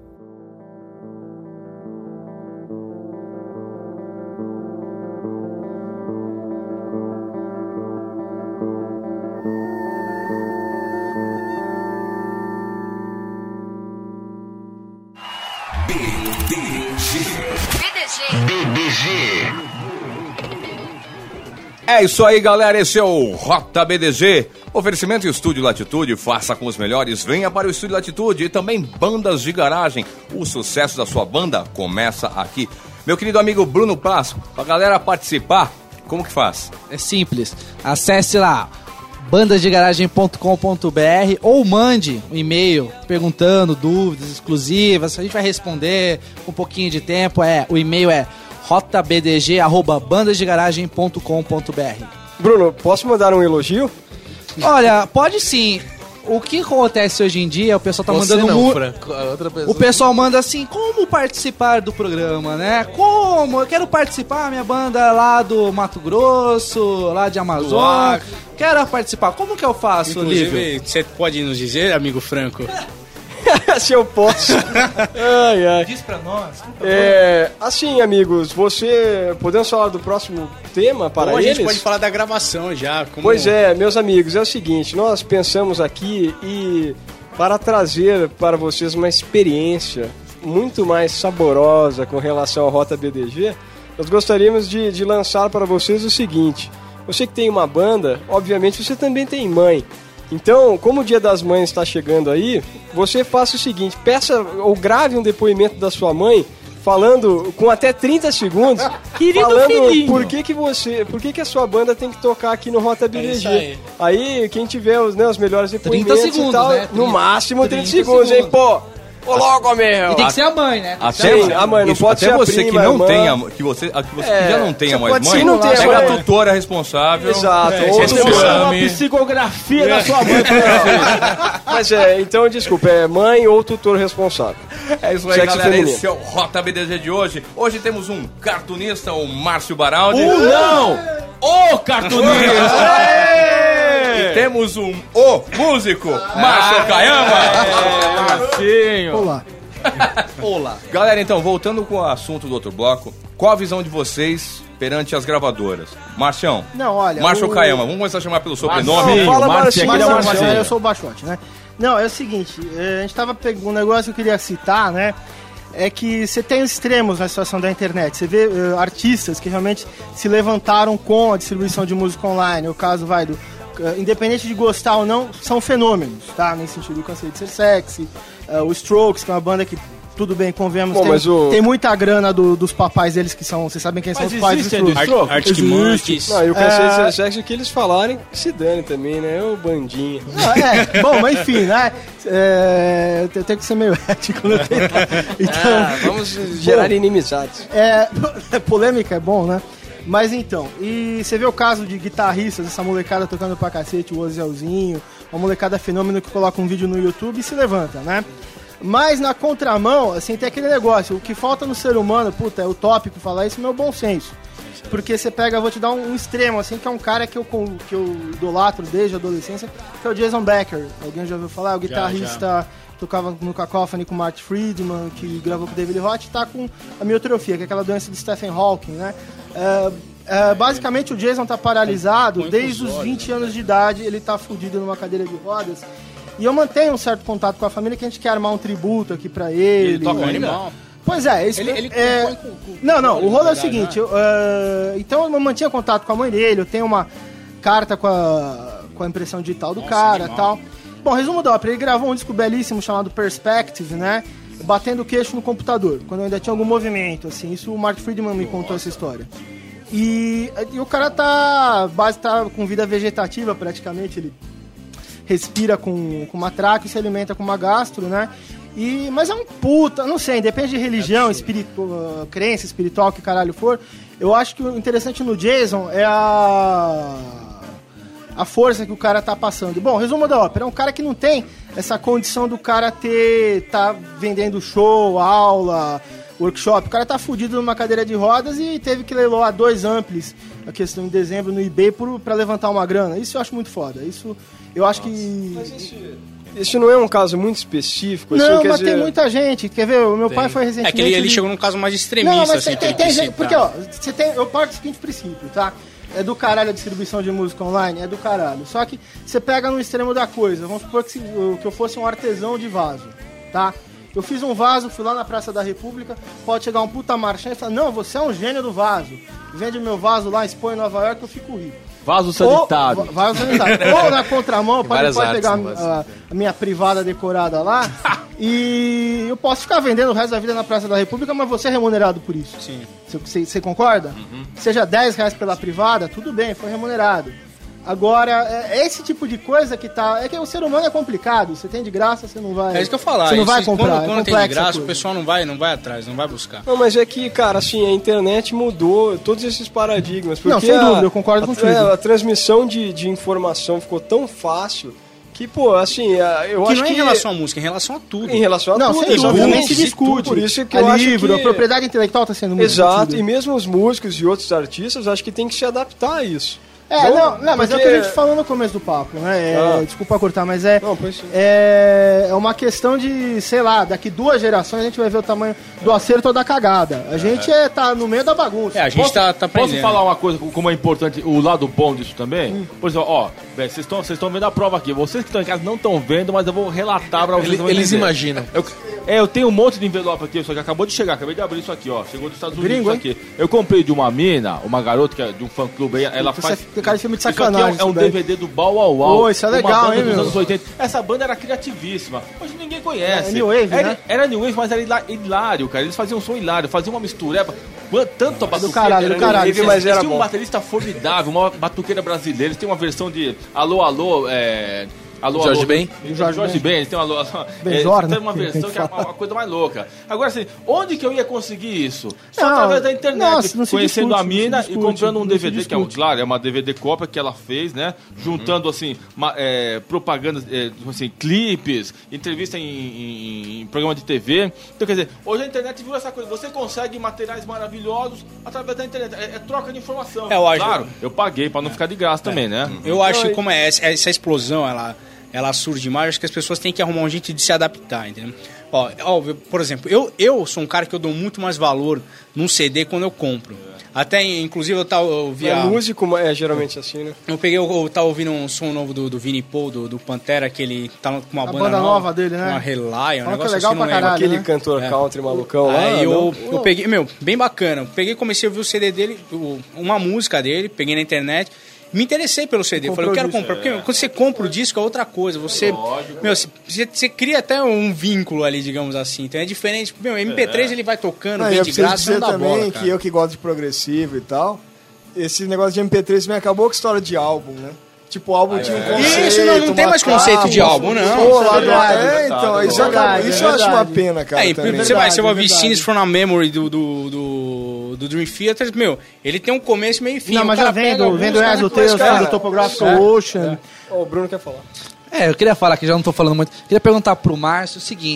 B: É isso aí, galera, esse é o Rota B D G. Oferecimento Estúdio Latitude, faça com os melhores, venha para o Estúdio Latitude. E também bandas de garagem, o sucesso da sua banda começa aqui. Meu querido amigo Bruno Plasco, pra galera participar, como que faz?
J: É simples, acesse lá bandas de garagem ponto com ponto b r ou mande um e-mail perguntando dúvidas exclusivas, a gente vai responder com um pouquinho de tempo. É, o e-mail é rota b d g arroba bandas de garagem ponto com ponto b r.
F: Bruno, posso mandar um elogio?
J: Olha, pode sim. O que acontece hoje em dia, o pessoal tá
H: Você
J: mandando...
H: não,
J: mu-
H: Franco, a outra pessoa.
J: O pessoal manda assim, como participar do programa, né? Como? Eu quero participar, minha banda é lá do Mato Grosso, lá de Amazonas. Quero participar. Como que eu faço, Lívio?
D: Inclusive, você pode nos dizer, amigo Franco?
F: Se eu posso. Ai, ai.
D: Diz pra nós.
F: É, assim, amigos, você... Podemos falar do próximo tema para
D: Ou a
F: eles?
D: gente pode falar da gravação já. Como...
F: Pois é, meus amigos, é o seguinte, nós pensamos aqui e para trazer para vocês uma experiência muito mais saborosa com relação ao Rota B D G, nós gostaríamos de, de lançar para vocês o seguinte: você que tem uma banda, obviamente você também tem mãe. Então, como o Dia das Mães está chegando aí, você faça o seguinte, peça ou grave um depoimento da sua mãe falando com até trinta segundos,
J: Querido
F: falando
J: filhinho.
F: por que que você, por que que a sua banda tem que tocar aqui no Rota B D G.
D: É isso aí.
F: Aí, quem tiver os, né, os melhores depoimentos
J: segundos,
F: e tal,
J: né?
F: no máximo trinta,
J: trinta
F: segundos, hein,
J: segundos.
F: pô. Ô, logo, meu.
J: E tem que ser a mãe, né?
B: Até,
F: Sim, a mãe, não
B: isso,
F: pode
B: até
F: ser a
B: você
F: prima,
B: que
F: a
B: não
F: irmã.
B: tenha, que você, a- que você
F: É,
B: que já não tenha
F: você
B: mais
F: pode
B: mãe,
F: sim, não tem
B: pega
F: a
B: a
F: mãe.
B: tutora responsável.
F: Exato.
D: É,
F: ou
D: você
F: do-
D: manda
C: Uma
D: Me-
C: psicografia da sua mãe pra você.
F: Mas é, então, desculpa, é mãe ou tutor responsável.
B: É isso aí,
F: Sexo
B: galera.
F: feminino.
B: Esse é o Rota B D G de hoje. Hoje temos um cartunista, o Márcio Baraldi.
C: Um não! O cartunista!
B: E temos um O músico, Márcio Kayama.
C: Marcinho!
E: Olá.
B: Olá. Galera, então, voltando com o assunto do outro bloco, qual a visão de vocês perante as gravadoras? Marcião.
E: Não, olha...
B: Márcio
E: o-
B: Kayama, vamos começar a chamar pelo sobrenome?
C: Marcinho,
F: Fala,
C: Marcinho,
F: Marcinho,
C: aquele é o
E: Mas,
C: Marcinho.
E: eu sou o Baixote, né? Não, é o seguinte, é, a gente tava pegando um negócio que eu queria citar, né? É que você tem extremos na situação da internet. Você vê uh, artistas que realmente se levantaram com a distribuição de música online. O caso vai do... uh, independente de gostar ou não, são fenômenos, tá? Nesse sentido, eu cansei de ser sexy. Uh, o Strokes, que é uma banda que... Tudo bem, convenhamos,
F: Bom,
E: tem,
F: mas o-
E: tem muita grana do- dos papais deles que são... Vocês sabem quem
C: Mas
E: são os pais dos
C: existe
E: Strokes.
C: Strokes?
D: Arctic
E: Existe.
D: Monkeys.
F: Não, eu cansei de
E: É.
F: ser sexo, o que eles falarem, que se dane também, né? Ô, bandinha.
E: Ah, é, bom, mas enfim, né? É, eu tenho que ser meio ético, né? Então,
F: Ah, vamos gerar
E: Bom,
F: inimizades.
E: é, polêmica é bom, né? Mas então, e você vê o caso de guitarristas, essa molecada tocando pra cacete, o Ozelzinho, uma molecada fenômeno que coloca um vídeo no YouTube e se levanta, né? Mas na contramão, assim, tem aquele negócio, o que falta no ser humano, puta, é utópico falar isso, mas é o bom senso. Porque você pega, eu vou te dar um, um extremo, assim, que é um cara que eu, que eu idolatro desde a adolescência, que é o Jason Becker. Alguém já ouviu falar? É o guitarrista, tocava no Cacophony com o Mark Friedman, que gravou com o David Roth, e tá com a miotrofia, que é aquela doença de Stephen Hawking, né? É, é, basicamente o Jason tá paralisado desde os vinte anos de idade, ele tá fudido numa cadeira de rodas. E eu mantenho um certo contato com a família, que a gente quer armar um tributo aqui pra ele.
D: Ele toca animal.
E: Pois é, esse,
D: Ele, ele
E: é
D: compõe com, com,
E: não, não,
D: com
E: o rolo é o
D: verdade,
E: seguinte,
D: né?
E: eu, uh, então eu mantinha contato com a mãe dele, eu tenho uma carta com a, com a impressão digital do
D: Nossa,
E: cara e
D: animal.
E: tal. Bom, resumo da ópera, ele gravou um disco belíssimo chamado Perspective, né, batendo o queixo no computador, quando ainda tinha algum movimento, assim, isso o Mark Friedman me contou essa história. E, e o cara tá, base, tá com vida vegetativa praticamente, ele respira com, com uma traque e se alimenta com uma gastro, né? E, mas é um puta, não sei, depende de religião, espiritu, uh, crença espiritual, que caralho for. Eu acho que o interessante no Jason é a a força que o cara tá passando. Bom, resumo da ópera, é um cara que não tem essa condição do cara ter, tá vendendo show, aula, workshop. O cara tá fudido numa cadeira de rodas e teve que leiloar dois amplis, a questão em dezembro no eBay, por, pra levantar uma grana. Isso eu acho muito foda. Isso eu acho Nossa. que...
F: Mas esse, esse não é um caso muito específico?
E: Não,
F: assim, quer
E: mas
F: dizer...
E: tem muita gente. Quer ver? O meu
D: Tem.
E: pai foi recentemente...
D: É que ele, ele
E: ele...
D: chegou num caso mais extremista,
E: não, mas
D: assim.
E: tem, tem,
D: que
E: tem
D: ele
E: gente,
D: quis
E: porque,
D: citar.
E: ó, você tem, eu parto do seguinte princípio, tá? É do caralho a distribuição de música online, é do caralho. Só que você pega no extremo da coisa. Vamos supor que, se, que eu fosse um artesão de vaso, tá? Eu fiz um vaso, fui lá na Praça da República, pode chegar um puta marchand e falar, não, você é um gênio do vaso. Vende meu vaso lá, expõe em Nova York, eu fico rico.
C: Vaso sanitário.
E: Ou, vaso sanitário. Ou na contramão, pode, pode
H: artes,
E: pegar a,
H: né,
E: a, a minha privada decorada lá e eu posso ficar vendendo o resto da vida na Praça da República, mas você é remunerado por isso.
D: Sim.
E: Você, você concorda? Uhum. Seja dez reais pela privada, tudo bem, foi remunerado. Agora, é esse tipo de coisa que tá... É que o ser humano é complicado. Você tem de graça, você não vai...
D: É isso que eu falar.
E: Você não vai
D: isso,
E: comprar.
D: Quando, quando
E: é
D: tem de graça,
E: coisa.
D: o pessoal não vai, não vai atrás, não vai buscar.
F: Não, mas é que, cara, assim, a internet mudou todos esses paradigmas. Porque
E: não, sem
F: a,
E: dúvida, eu concordo
F: a,
E: contigo.
F: A, a transmissão de, de informação ficou tão fácil que, pô, assim, eu
D: que
F: acho
D: não é
F: que...
D: em relação à música, em relação a tudo.
F: Em relação a
E: não,
F: tudo,
E: sem dúvida, nem se
F: exatamente.
E: discute.
F: Por isso que
E: a
F: eu acho
E: livro,
F: que...
E: a propriedade intelectual está sendo muito
F: Exato,
E: discutida.
F: e mesmo os músicos e outros artistas, acho que tem que se adaptar a isso.
E: É,
F: não,
E: não, não mas é o que
F: porque-
E: a gente falou no começo do papo, né? É,
F: Ah.
E: Desculpa cortar, mas é,
F: Não, pois sim.
E: é. É uma questão de, sei lá, daqui duas gerações a gente vai ver o tamanho do acerto ou da cagada. A gente é, tá no meio da bagunça.
D: É, a gente
C: Posso,
D: tá, tá
C: posso
D: aprendendo.
C: falar uma coisa como é importante, o lado bom disso também? Por exemplo, ó, velho, vocês estão vocês estão vendo a prova aqui. Vocês que estão em casa não estão vendo, mas eu vou relatar pra vocês.
H: Ele-
C: vão
H: eles
C: entender.
H: imaginam.
C: Eu, é, eu tenho um monte de envelope aqui, só que acabou de chegar, acabei de abrir isso aqui, ó. Chegou dos Estados Unidos
E: Gringo,
C: isso aqui. Eu comprei de uma mina, uma garota que é de um fã clube aí, ela
E: Isso
C: faz.
E: é cara de filme de
C: Isso aqui
E: sacanagem,
C: é um, é um
E: isso daí.
C: D V D do Bow Wow Wow.
E: Pô, isso é
C: uma
E: legal,
C: banda
E: hein,
C: dos
E: meu?
C: anos oitenta. Essa banda era criativíssima. Hoje ninguém conhece.
E: É New Wave,
C: era,
E: né?
C: Era New Wave, mas era hilá- hilário, cara. Eles faziam um som hilário, faziam uma mistureba. Quant- Tanto a batuqueira.
E: caralho, do
C: era
E: caralho.
C: New Wave,
F: Mas
C: eles
F: era
C: tinham um
F: bom.
C: baterista formidável, uma batuqueira brasileira. Eles têm uma versão de Alô, Alô, é. Alô,
H: Jorge
C: alô,
H: Ben?
C: Do
E: Jorge
C: Jorge,
E: Ben.
C: Ben, eles têm uma, alô,
E: Benjor,
C: eles
E: né?
C: têm uma
E: Tem
C: versão
E: que
C: que é
E: falar.
C: uma coisa mais louca. Agora, assim, onde que eu ia conseguir isso? Só
E: Não,
C: através da internet,
E: nossa, não se
C: conhecendo
E: discute,
C: a
E: não se
C: mina
E: discute,
C: e comprando um
E: não
C: D
E: se
C: V D, que é, um-
E: discute.
C: claro, é uma D V D cópia que ela fez, né? Juntando, assim, ma- é, propagandas, é, assim, clipes, entrevista em, em- em programa de T V. Então, quer dizer, hoje a internet virou essa coisa. Você consegue materiais maravilhosos através da internet. É, é troca de informação.
D: É, eu acho-
C: Claro, eu paguei pra não ficar de graça também, né?
D: Eu acho que como é essa, essa explosão, ela, ela surge mais, acho que as pessoas têm que arrumar um jeito de se adaptar, entendeu? Ó, óbvio, por exemplo, eu, eu sou um cara que eu dou muito mais valor num C D quando eu compro. Até, inclusive, eu, tava, eu vi
F: É
D: a-
F: músico, é geralmente assim, né?
D: Eu peguei, eu, eu tava ouvindo um som novo do, do Vini Paul, do, do Pantera, que ele tá com uma
E: A
D: banda,
E: banda nova dele, né?
D: Uma Rely, um
E: Fala que é
D: negócio
E: legal
D: assim,
E: pra
D: não lembro.
E: caralho.
F: Aquele
E: né?
F: cantor
D: É.
F: country malucão lá.
D: Aí eu,
F: não?
D: eu peguei, meu, bem bacana. Eu peguei e comecei a ouvir o C D dele, o- uma música dele, peguei na internet. Me interessei pelo C D. Falei, eu quero comprar. Porque quando você compra o disco é outra coisa. Você, meu, você, você cria até um vínculo ali, digamos assim. Então é diferente. Meu, M P três ele vai tocando,
K: Não, e
D: vem
K: eu
D: de
K: preciso
D: graça,
K: dizer
D: não dá
K: também
D: bola,
K: que
D: cara.
K: eu que gosto de progressivo e tal, esse negócio de M P três também acabou com a história de álbum, né? Tipo, o álbum tinha um conceito.
D: Isso, não, não tem
K: uma
D: mais conceito de
K: capa,
D: álbum, não.
K: Pô, lá
E: É
K: do...
E: verdade,
K: É, então,
E: é
K: isso,
E: verdade,
K: acabou,
E: é
K: isso eu acho uma
E: verdade.
K: pena, cara.
D: É, e
K: também.
D: você vai, você vai
E: é
D: ouvir
E: verdade.
D: Scenes from a Memory do, do, do, do Dream Theater, meu, ele tem um começo, meio e fim.
E: Não,
D: O
E: mas
D: cara
E: já
D: pega
E: vendo,
D: alguns,
E: vendo
D: cara,
E: Exo
D: começa,
E: Tales,
D: cara.
E: do Topographical
D: É.
E: Ocean.
F: Ó, o Bruno quer falar.
J: É, eu queria falar que já não tô falando muito. Queria perguntar pro Márcio o seguinte: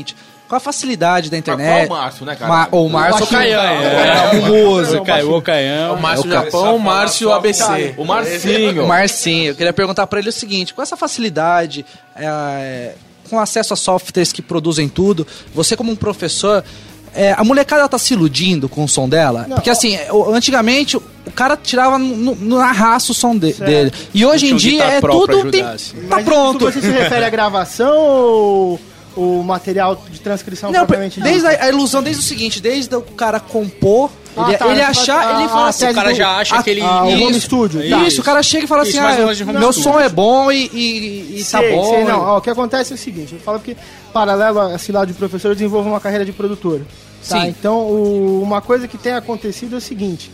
J: com a facilidade da
C: Mas
J: internet...
C: qual o Márcio, né, cara?
J: Ma- ou o Márcio...
D: O Caian,
J: é, o músico.
D: O Caian.
H: O Márcio
J: É o cara-
H: Japão, o Márcio A B C.
C: O Marcinho.
J: O Marcinho, eu queria perguntar pra ele o seguinte, com essa facilidade, é, com acesso a softwares que produzem tudo, você como um professor, é, a molecada tá se iludindo com o som dela?
E: Não,
J: Porque
E: ó-
J: assim, o- antigamente o cara tirava no, no na raça o som de-
E: Certo.
J: dele. E hoje em
D: Tinha um
J: dia
D: Guitar
J: é
D: Pro pra
J: tudo tem,
D: ajudar, assim.
J: tá
E: Mas
J: pronto.
E: Isso você se refere à gravação ou o material de transcrição
J: Não,
E: propriamente
J: desde
E: dito?
J: a, a ilusão, desde o seguinte, desde o cara compor,
E: Ah,
J: ele,
E: tá,
J: ele
E: você
J: achar,
E: fala-
J: ele
E: ah,
J: fala
E: a
J: assim,
E: tese
D: O cara
E: do-
D: já acha
J: ah,
D: que ele...
E: ah, o
J: Isso.
E: home studio.
J: Isso,
E: Isso.
J: o cara chega e fala assim,
D: Isso, mais
J: ah,
D: ou menos de home
J: meu
D: studio.
J: som é bom e, e, e tá
E: Sei,
J: bom.
E: sei, não. Ó, o que acontece é o seguinte, eu falo que paralelo a esse lado de professor, eu desenvolvo uma carreira de produtor. Tá?
J: Sim.
E: Então, o- uma coisa que tem acontecido é o seguinte,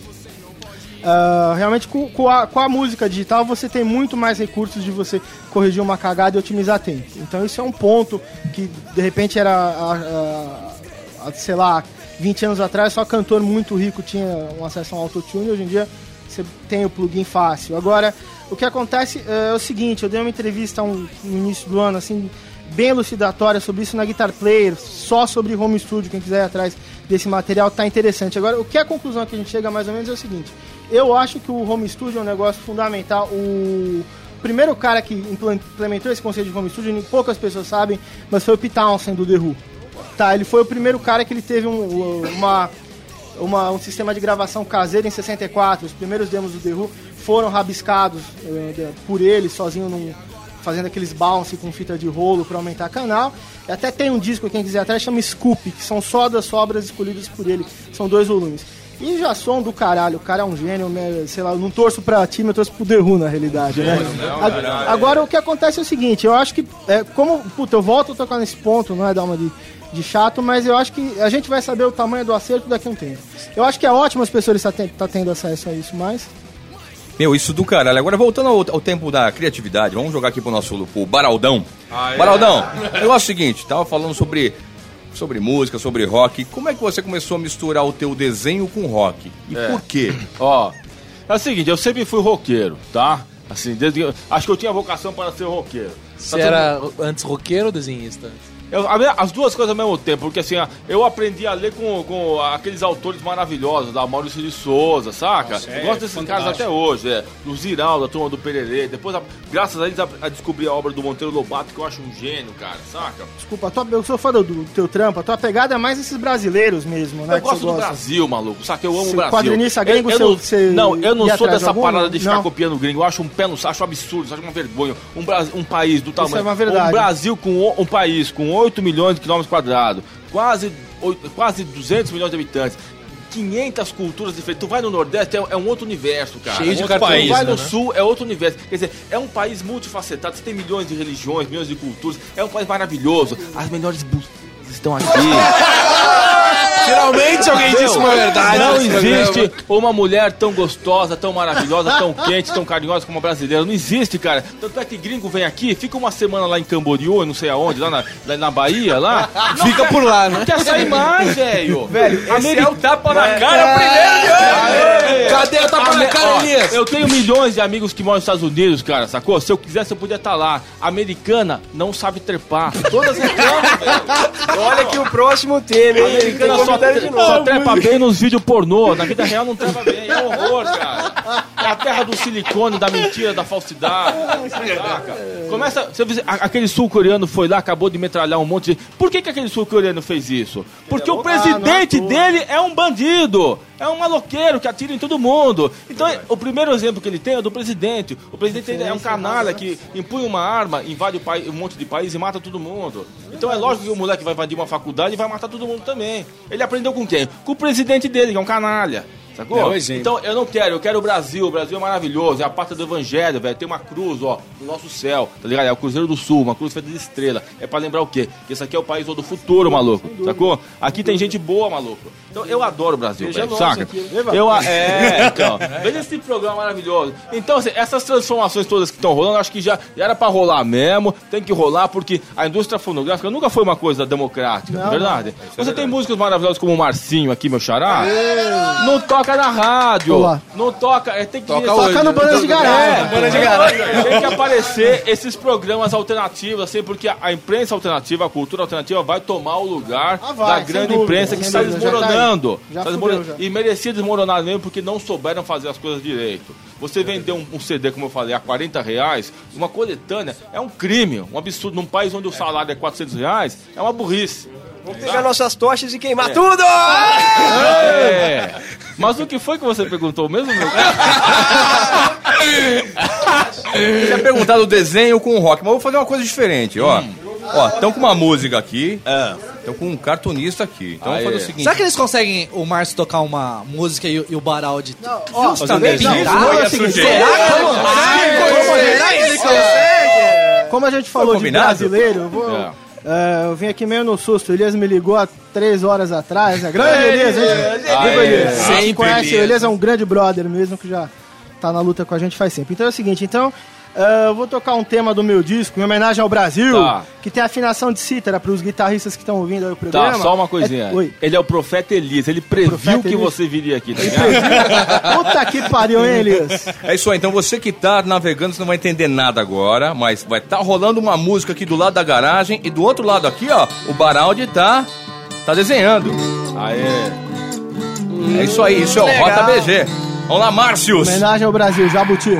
E: ah, realmente com, com a, com a música digital você tem muito mais recursos de você corrigir uma cagada e otimizar tempo. Então isso é um ponto que de repente era, a- a- a- sei lá, vinte anos atrás só cantor muito rico tinha um acesso ao autotune, hoje em dia você tem o plugin fácil. Agora, o que acontece é o seguinte, eu dei uma entrevista um, no início do ano, assim, bem elucidatória sobre isso na Guitar Player, só sobre home studio, quem quiser ir atrás desse material tá interessante. Agora, o que é a conclusão que a gente chega mais ou menos é o seguinte, eu acho que o home studio é um negócio fundamental. O primeiro cara que implementou esse conceito de home studio, poucas pessoas sabem, mas foi o Pete Townshend do The Who. Tá, ele foi o primeiro cara que ele teve um, uma, uma, um sistema de gravação caseiro em sessenta e quatro. Os primeiros demos do The Who foram rabiscados eh, por ele, sozinho, num, fazendo aqueles bounce com fita de rolo para aumentar canal. E até tem um disco, quem quiser atrás, chama Scoop, que são só das obras escolhidas por ele. São dois volumes. E já som do caralho, o cara é um gênio, né? Sei lá, eu não torço pra time, eu torço pro The Who, na realidade, né? A- Agora, o que acontece é o seguinte, eu acho que, é, como, puta, eu volto a tocar nesse ponto, não é dar uma de, de chato, mas eu acho que a gente vai saber o tamanho do acerto daqui a um tempo. Eu acho que é ótimo as pessoas estarem tá tendo acesso a isso, mas...
B: Meu, isso do caralho. Agora, voltando ao, ao tempo da criatividade, vamos jogar aqui pro nosso pro Baraldão. Baraldão, o negócio é o seguinte, tava falando sobre, sobre música, sobre rock. Como é que você começou a misturar o teu desenho com rock? E
C: É.
B: por quê?
C: Ó, é o seguinte, eu sempre fui roqueiro, tá? Assim, desde, que eu- acho que eu tinha vocação para ser roqueiro.
H: Você era antes roqueiro ou desenhista?
C: Eu- a me- as duas coisas ao mesmo tempo, porque assim, eu aprendi a ler com, com aqueles autores maravilhosos, da Maurício de Souza, saca?
D: Nossa,
C: eu
D: é,
C: gosto desses
D: fantástico.
C: caras até hoje, é. Do Ziral, da turma do Pererê. Depois, a- graças a eles, a, a descobrir a obra do Monteiro Lobato, que eu acho um gênio, cara, saca?
E: Desculpa, a tua, eu sou fã do, do teu trampo, a tua pegada é mais esses brasileiros mesmo, né?
C: Eu
E: que você
C: gosto do
E: gosta.
C: Brasil, maluco, saca? Eu amo
E: Você
C: o Brasil.
E: quadrinista gringo,
C: eu, eu não,
E: você-
C: não, eu não
E: ia
C: sou
E: atrás
C: dessa
E: de algum?
C: parada de ficar
E: Não.
C: copiando gringo. Eu acho um pé no saco, acho um absurdo, acho uma vergonha. Um, Bras- um país do tamanho.
E: é uma verdade.
C: Um Brasil com o- um país com oito milhões de quilômetros quadrados, quase, oito- quase duzentos milhões de habitantes. quinhentas culturas diferentes. Tu vai no Nordeste, é, é um outro universo, cara.
H: Cheio
C: É um
H: de
C: outro
H: cartões,
C: país. Tu vai no
H: né?
C: Sul, é outro universo. Quer dizer, é um país multifacetado. Você tem milhões de religiões, milhões de culturas. É um país maravilhoso. As melhores buscas estão aqui.
H: Finalmente alguém
C: Meu,
H: disse uma verdade.
C: Não
H: nesse
C: existe
H: programa.
C: uma mulher tão gostosa, tão maravilhosa, tão quente, tão carinhosa como a brasileira. Não existe, cara. Tanto é que gringo vem aqui, fica uma semana lá em Camboriú, eu não sei aonde, lá na, lá na Bahia, lá.
J: Fica por lá, né?
C: Não quer sair mais, velho.
B: Velho, esse
C: Ameri-
B: é o tapa na cara primeiro de hoje.
H: Cadê o tapa na
C: Ame-
H: cara,
C: ó,
H: Elias?
C: Eu tenho milhões de amigos que moram nos Estados Unidos, cara, sacou? Se eu quisesse, eu podia estar lá. Americana não sabe trepar. Todas reclamam, velho.
F: Olha que o próximo tema, hein? Tem
C: Americana só,
F: comentário de
C: tre-
F: novo.
C: só trepa bem nos vídeos pornô. Na vida real não trepa bem. É um horror, cara. É a terra do silicone, da mentira, da falsidade. Saca? Começa. Você vê, a- aquele sul-coreano foi lá, acabou de metralhar um monte de. Por que, que aquele sul-coreano fez isso? Porque o presidente dele é um bandido. É um maloqueiro que atira em todo mundo. Então, é- o primeiro exemplo que ele tem é do presidente. O presidente ele é um canalha que empunha uma arma, invade o pai- um monte de país e mata todo mundo. Então é lógico que o moleque vai invadir uma faculdade e vai matar todo mundo também. Ele aprendeu com quem? Com o presidente dele, que é um canalha. Sacou?
D: É o exemplo.
C: Então eu não quero, eu quero o Brasil. O Brasil é maravilhoso, é a pátria do evangelho, velho. Tem uma cruz, ó, no nosso céu, tá ligado? É o Cruzeiro do Sul, uma cruz feita de estrela. É pra lembrar o quê? Que esse aqui é o país do futuro, maluco. Sacou? Aqui tem gente boa, maluco. Então eu adoro o Brasil, velho, saca? Eu, a- é, então. Veja esse programa maravilhoso. Então, assim, essas transformações todas que estão rolando, acho que já, já era pra rolar mesmo. Tem que rolar, porque a indústria fonográfica nunca foi uma coisa democrática, não é verdade? Você tem músicos maravilhosos como o Marcinho aqui, meu xará. Não toca toca na rádio.
E: Olá.
C: Não toca, é, tem que
B: Toca
C: toca
B: hoje.
E: no Bandas de Garagem.
C: É, Bandas de Garagem. Tem que aparecer esses programas alternativos, assim, porque a, a imprensa alternativa, a cultura alternativa vai tomar o lugar
E: Ah, vai,
C: da
E: sem
C: grande
E: dúvida,
C: imprensa que
E: sem
C: está
E: dúvida, já tá aí.
C: desmoronando.
E: Já
C: Está
E: fudeu,
C: desmoronando.
E: já.
C: E merecia desmoronar mesmo porque não souberam fazer as coisas direito. Você vender um, um C D, como eu falei, a quarenta reais, uma coletânea, é um crime, um absurdo. Num país onde o salário é quatrocentos reais, é uma burrice.
F: Vamos pegar nossas tochas e queimar tudo!
C: É. Mas o que foi que você perguntou mesmo, meu cara?
B: Eu tinha perguntado o desenho com o rock, mas eu vou fazer uma coisa diferente, ó. Ó, estão com uma música aqui, estão com um cartunista aqui. Então
C: Ah,
B: vamos fazer
C: é.
B: o seguinte.
J: Será que eles conseguem o Márcio tocar uma música e, o- e o Baraldi?
E: Ó,
J: Justamente
B: Fazer um desenho?
J: pintar?
B: Olha
J: É
B: a
J: o seguinte,
B: sujeira.
J: será que-
E: Como-
J: Como- será que ele consegue?
E: Como a gente falou de
B: combinado?
E: brasileiro, eu vou.
C: É.
E: é, eu vim aqui meio no susto. O Elias me ligou há três horas atrás. É grande Elias, hein?
C: Ah,
E: Viva
C: é.
E: Elias.
C: Sempre
E: Quem conhece
C: Elias.
E: o Elias é um grande brother mesmo que já tá na luta com a gente faz tempo. Então é o seguinte, então. é, eu vou tocar um tema do meu disco em homenagem ao Brasil,
C: Tá.
E: que tem afinação de cítara para os guitarristas que estão ouvindo aí o programa.
C: Tá, só uma coisinha.
E: É, oi.
C: Ele é o profeta Elias, ele previu
E: Profeta
C: que
E: Elias.
C: você viria aqui, tá ligado?
E: Puta que pariu, hein, Elias?
B: É isso aí, então você que tá navegando, você não vai entender nada agora, mas vai estar rolando uma música aqui do lado da garagem e do outro lado aqui, ó, o Baraldi tá, tá desenhando.
C: Aê.
B: É isso aí, isso é o
E: Legal.
B: Rota B G. Vamos lá, Márcios.
E: Homenagem ao Brasil, Jabuti.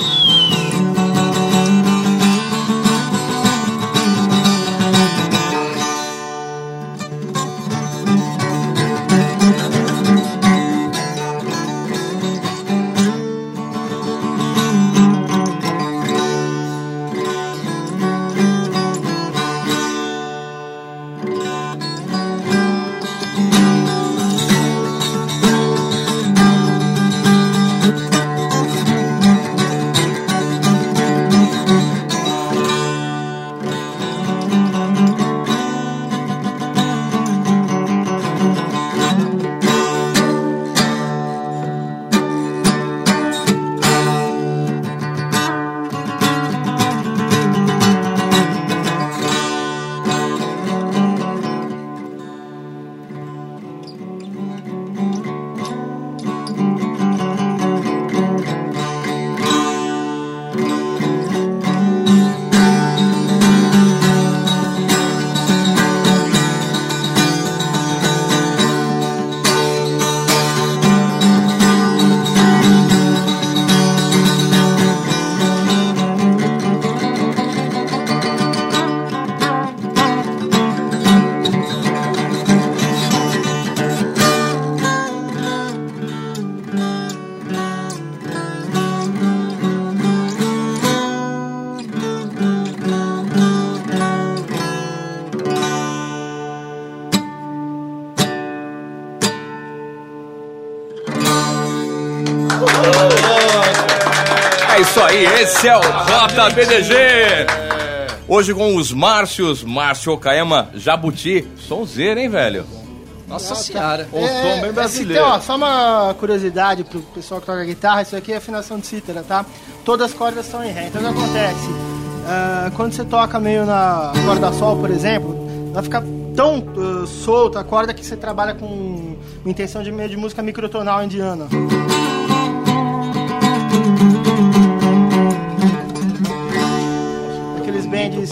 B: É isso aí, esse é o Rota B D G. Hoje com os Márcios, Márcio Okaema, Jabuti. Sonzeira, hein, velho?
J: Nossa senhora.
C: Um som bem brasileiro.
E: Então, ó, só uma curiosidade pro pessoal que toca guitarra, isso aqui é afinação de cítara, tá? Todas as cordas estão em ré. Então o que acontece? Ah, quando você toca meio na corda sol, por exemplo, vai ficar tão uh, solta a corda que você trabalha com intenção de meio de música microtonal indiana. Aqueles bands.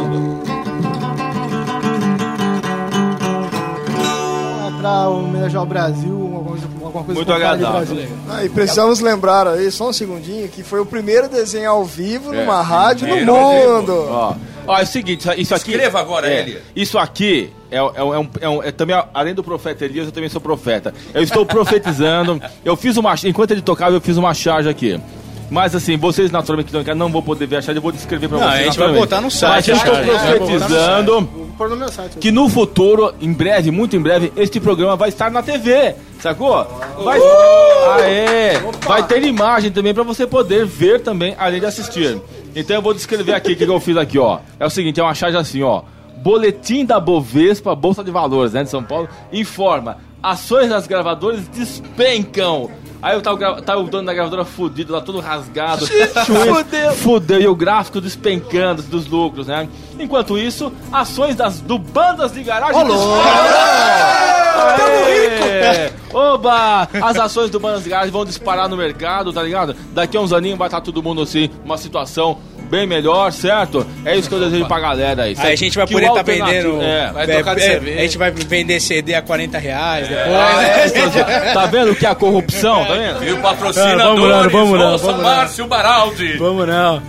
E: Pra homenagear o Brasil, alguma coisa, alguma coisa
C: Muito
E: com cara de
C: agradável.
E: Brasil.
K: Ah, e precisamos lembrar aí, só um segundinho, que foi o primeiro desenho ao vivo
C: É,
K: numa rádio no
B: primeiro ao vivo.
K: mundo.
C: Ó, ó, é o seguinte, isso aqui...
B: Escreva agora,
C: é,
B: Elias.
C: Isso aqui é, é, é um, é, um, é também, além do profeta Elias, eu também sou profeta. Eu estou profetizando, eu fiz uma... Enquanto ele tocava, eu fiz uma charge aqui. Mas assim, vocês naturalmente que estão em casa não vão poder ver a charge, eu vou descrever pra
D: Não,
C: vocês.
D: a gente vai
C: naturalmente.
D: botar no site
C: Mas eu
D: a
C: estou
D: charge, né?
C: profetizando...
E: Vou pôr no meu site.
C: Que no futuro, em breve, muito em breve, este programa vai estar na T V, sacou? Vai, aê, vai ter imagem também pra você poder ver também, além de assistir. Então eu vou descrever aqui o que eu fiz aqui, ó. É o seguinte, é uma charge assim, ó. Boletim da Bovespa, Bolsa de Valores, né, de São Paulo, informa, ações das gravadoras despencam. Aí eu tava, gra- tava o dono da gravadora fudido lá, todo rasgado. Fudeu. Fudeu. E o gráfico despencando dos lucros, né? Enquanto isso, ações das, do Bandas de Garagem despencam. É. Oba! As ações do Bandas de Garagem vão disparar no mercado, tá ligado? Daqui a uns aninhos vai estar todo mundo assim, uma situação bem melhor, certo? É isso que eu desejo pra galera aí.
D: Aí a gente vai
C: Que
D: poder
C: o
D: estar
C: alternativo-
D: vendendo.
C: É.
G: Vai trocar de
D: é,
G: C V.
D: A gente vai vender C D a quarenta reais depois.
C: Ah, é, tá vendo o que é a corrupção, tá vendo?
B: E o patrocinadores,
D: Ah, vamos lá, vamos lá,
B: ouça
D: vamos lá.
B: Márcio Baraldi.
D: Vamos não.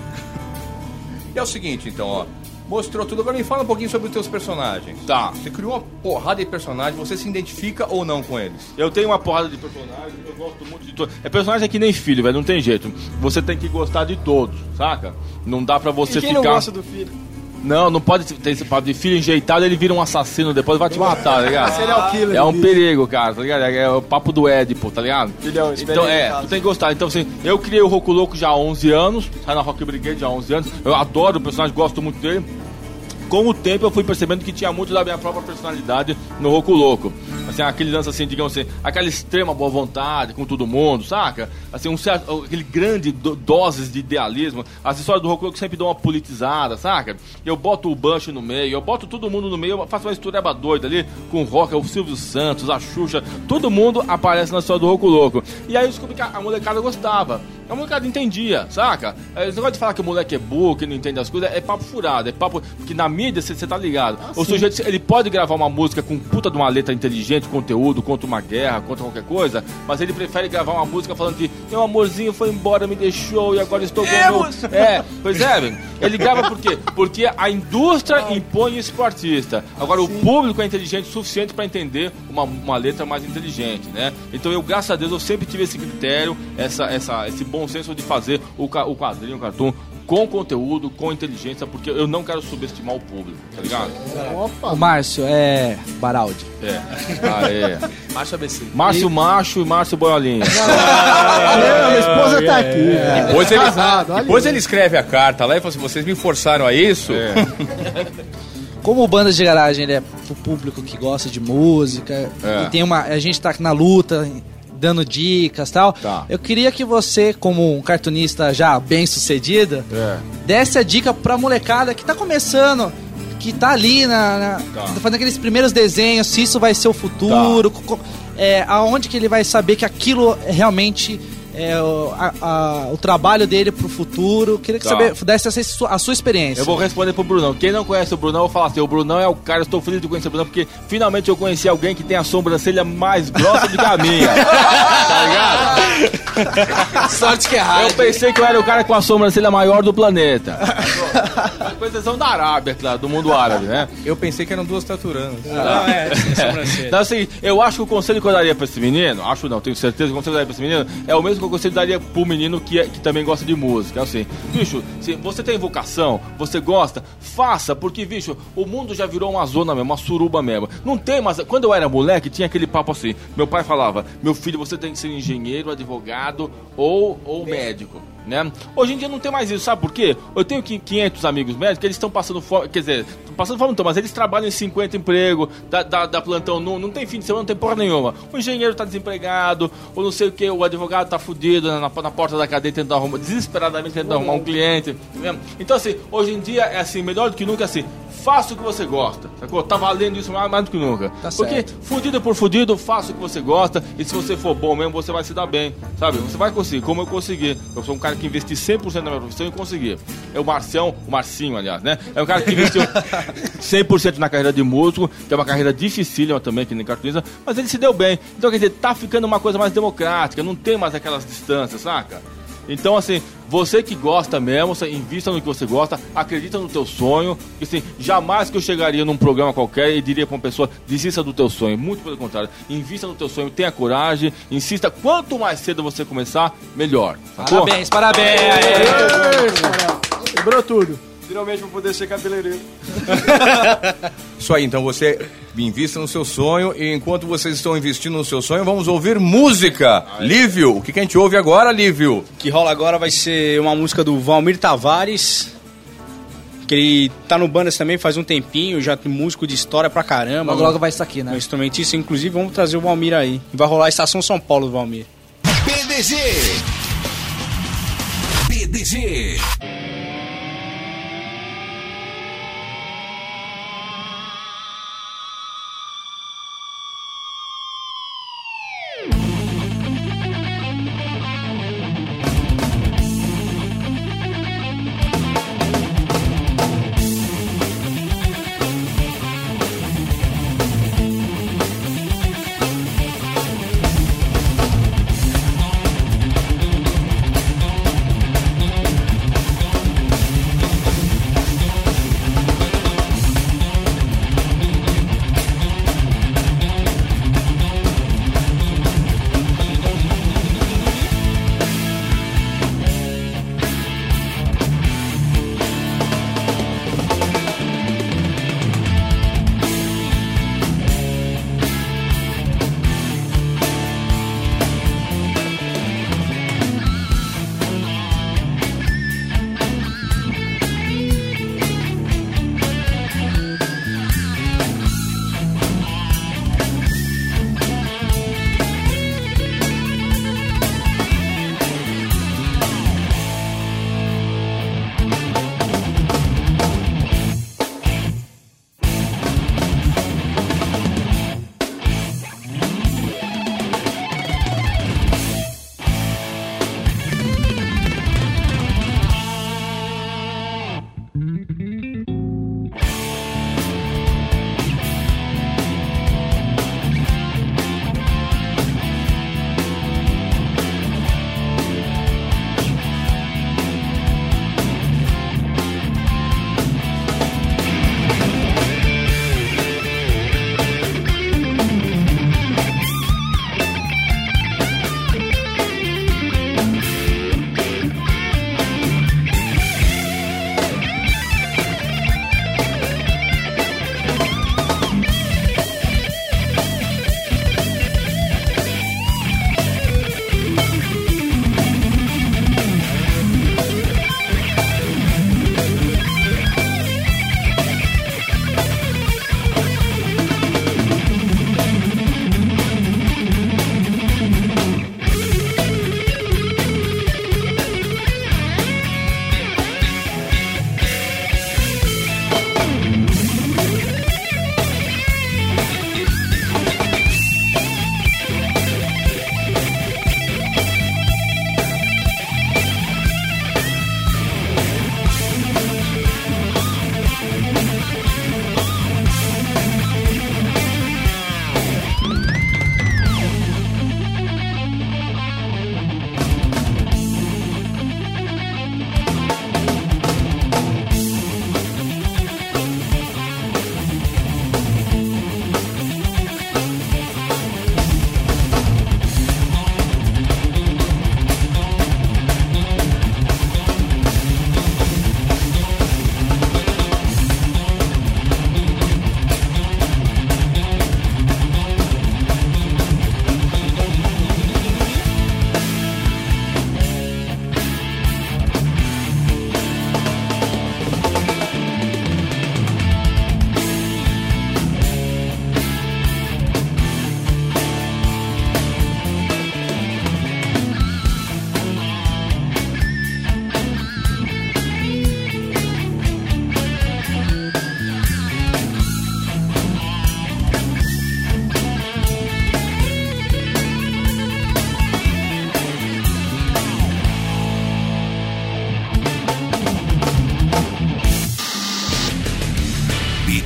B: E é o seguinte, então, ó. Mostrou tudo. Agora me fala um pouquinho sobre os teus personagens.
C: Tá.
B: Você criou uma porrada de personagens, você se identifica ou não com eles?
C: Eu tenho uma porrada de personagens, eu gosto muito de todos. É personagem é que nem filho, velho, não tem jeito. Você tem que gostar de todos, saca? Não dá pra você
F: E quem
C: ficar...
F: não gosta do filho?
C: Não, não pode ter esse papo de filho enjeitado, ele vira um assassino depois, vai te matar, tá ligado?
F: Serial killer,
C: É um
F: bicho.
C: perigo, cara, tá ligado? É o papo do Édipo, tá ligado?
F: Filhão,
C: Então, é, tu tem que gostar. Então, assim, eu criei o Roku Louco já há onze anos, sai na Rock Brigade já há onze anos. Eu adoro o personagem, gosto muito dele. Com o tempo eu fui percebendo que tinha muito da minha própria personalidade no Roku Louco. Assim, aquele lance assim, digamos assim, aquela extrema boa vontade com todo mundo, saca? Assim, um certo, aquele grande do, doses de idealismo. As histórias do Roku Louco sempre dão uma politizada, saca? Eu boto o Bunch no meio, eu boto todo mundo no meio, eu faço uma história doida ali com o Rock, o Silvio Santos, a Xuxa, todo mundo aparece na história do Roku Louco. E aí eu descobri que a, a molecada gostava. A molecada entendia, saca? Esse negócio de falar que o moleque é burro, que não entende as coisas, é papo furado, é papo que na mídia você tá ligado. Ah, o sujeito, ele pode gravar uma música com puta de uma letra inteligente, conteúdo, contra uma guerra, contra qualquer coisa, mas ele prefere gravar uma música falando que meu amorzinho foi embora, me deixou e agora estou ganhando. É, pois é, velho. Ele grava por quê? Porque a indústria impõe isso pro artista. Agora, Sim. o público é inteligente o suficiente pra entender uma, uma letra mais inteligente, né? Então eu, graças a Deus, eu sempre tive esse critério, essa, essa, esse bom senso de fazer o, o quadrinho, o cartoon, com conteúdo, com inteligência, porque eu não quero subestimar o público, tá ligado?
J: Opa. O Márcio é Baraldi.
C: É. Ah, é.
G: Márcio A B C.
C: Márcio e... Macho e Márcio Boiolinha.
E: Minha esposa tá aqui. É.
B: Depois, ele, Casado, depois ele escreve a carta lá e fala assim, vocês me forçaram a isso? É.
J: Como o Bandas de Garagem ele é o público que gosta de música, é. e tem uma, a gente tá na luta, dando dicas e tal,
C: tá.
J: Eu queria que você, como um cartunista já bem sucedido, é. desse a dica pra molecada que tá começando, que tá ali na, na tá. fazendo aqueles primeiros desenhos, se isso vai ser o futuro, tá. é, aonde que ele vai saber que aquilo realmente é o, a, a, o trabalho dele pro futuro. Queria que tá. saber, desse a sua, a sua experiência.
C: Eu vou responder pro Brunão. Quem não conhece o Brunão, eu vou falar assim, o Brunão é o cara, eu estou feliz de conhecer o Brunão, porque finalmente eu conheci alguém que tem a sobrancelha mais grossa do que a minha. Tá ligado?
J: Sorte que é raro.
C: Eu pensei que eu era o cara com a sobrancelha maior do planeta. Com exceção da Arábia, claro, do mundo árabe, né?
B: Eu pensei que eram duas taturanas.
D: Não, é, sobrancelha.
C: Então, assim, eu acho que o conselho que eu daria pra esse menino, acho não, tenho certeza que o conselho que eu daria pra esse menino é o mesmo que eu conselho daria pro menino que, é, que também gosta de música. Assim, bicho, se você tem vocação, você gosta, faça, porque, bicho, o mundo já virou uma zona mesmo, uma suruba mesmo. Não tem mais. Quando eu era moleque, tinha aquele papo assim. Meu pai falava, meu filho, você tem que ser engenheiro, advogado ou, ou médico. Né? Hoje em dia não tem mais isso, sabe por quê? Eu tenho quinhentos amigos médicos, eles estão passando fome, quer dizer, passando fome não, mas eles trabalham em cinquenta empregos, da, da, da plantão, não, não tem fim de semana, não tem porra nenhuma. O engenheiro tá desempregado, ou não sei o que, o advogado tá fudido na, na porta da cadeia tentando arrumar, desesperadamente tentando arrumar um cliente. Né? Então assim, hoje em dia é assim, melhor do que nunca assim, faça o que você gosta, sacou? Tá valendo isso mais, mais do que nunca.
J: Tá
C: Porque
J: certo.
C: fudido por fudido, faça o que você gosta, e se você for bom mesmo, você vai se dar bem, sabe? Você vai conseguir, como eu consegui. Eu sou um cara que investi cem por cento na minha profissão e consegui. É o Marcião, o Marcinho, aliás, né? É um cara que investiu cem por cento na carreira de músico, que é uma carreira dificílima também, que nem cartunista, mas ele se deu bem. Então, quer dizer, tá ficando uma coisa mais democrática, não tem mais aquelas distâncias, saca? Então, assim, você que gosta mesmo, você invista no que você gosta, acredita no teu sonho, e assim, jamais que eu chegaria num programa qualquer e diria pra uma pessoa, desista do teu sonho, muito pelo contrário, invista no teu sonho, tenha coragem, insista, quanto mais cedo você começar, melhor. Sacou?
J: Parabéns, parabéns!
E: Quebrou tudo.
F: Finalmente vou poder ser cabeleireiro.
B: Isso aí, então você invista no seu sonho e enquanto vocês estão investindo no seu sonho, vamos ouvir música. Ai. Lívio, o que, que a gente ouve agora, Lívio?
D: O que rola agora vai ser uma música do Valmir Tavares, que ele tá no Bandas também faz um tempinho, já tem músico de história pra caramba.
J: Logo, logo vai estar aqui, né?
D: Um instrumentista, inclusive vamos trazer o Valmir aí. Vai rolar a Estação São Paulo do Valmir.
A: B D G. B D G.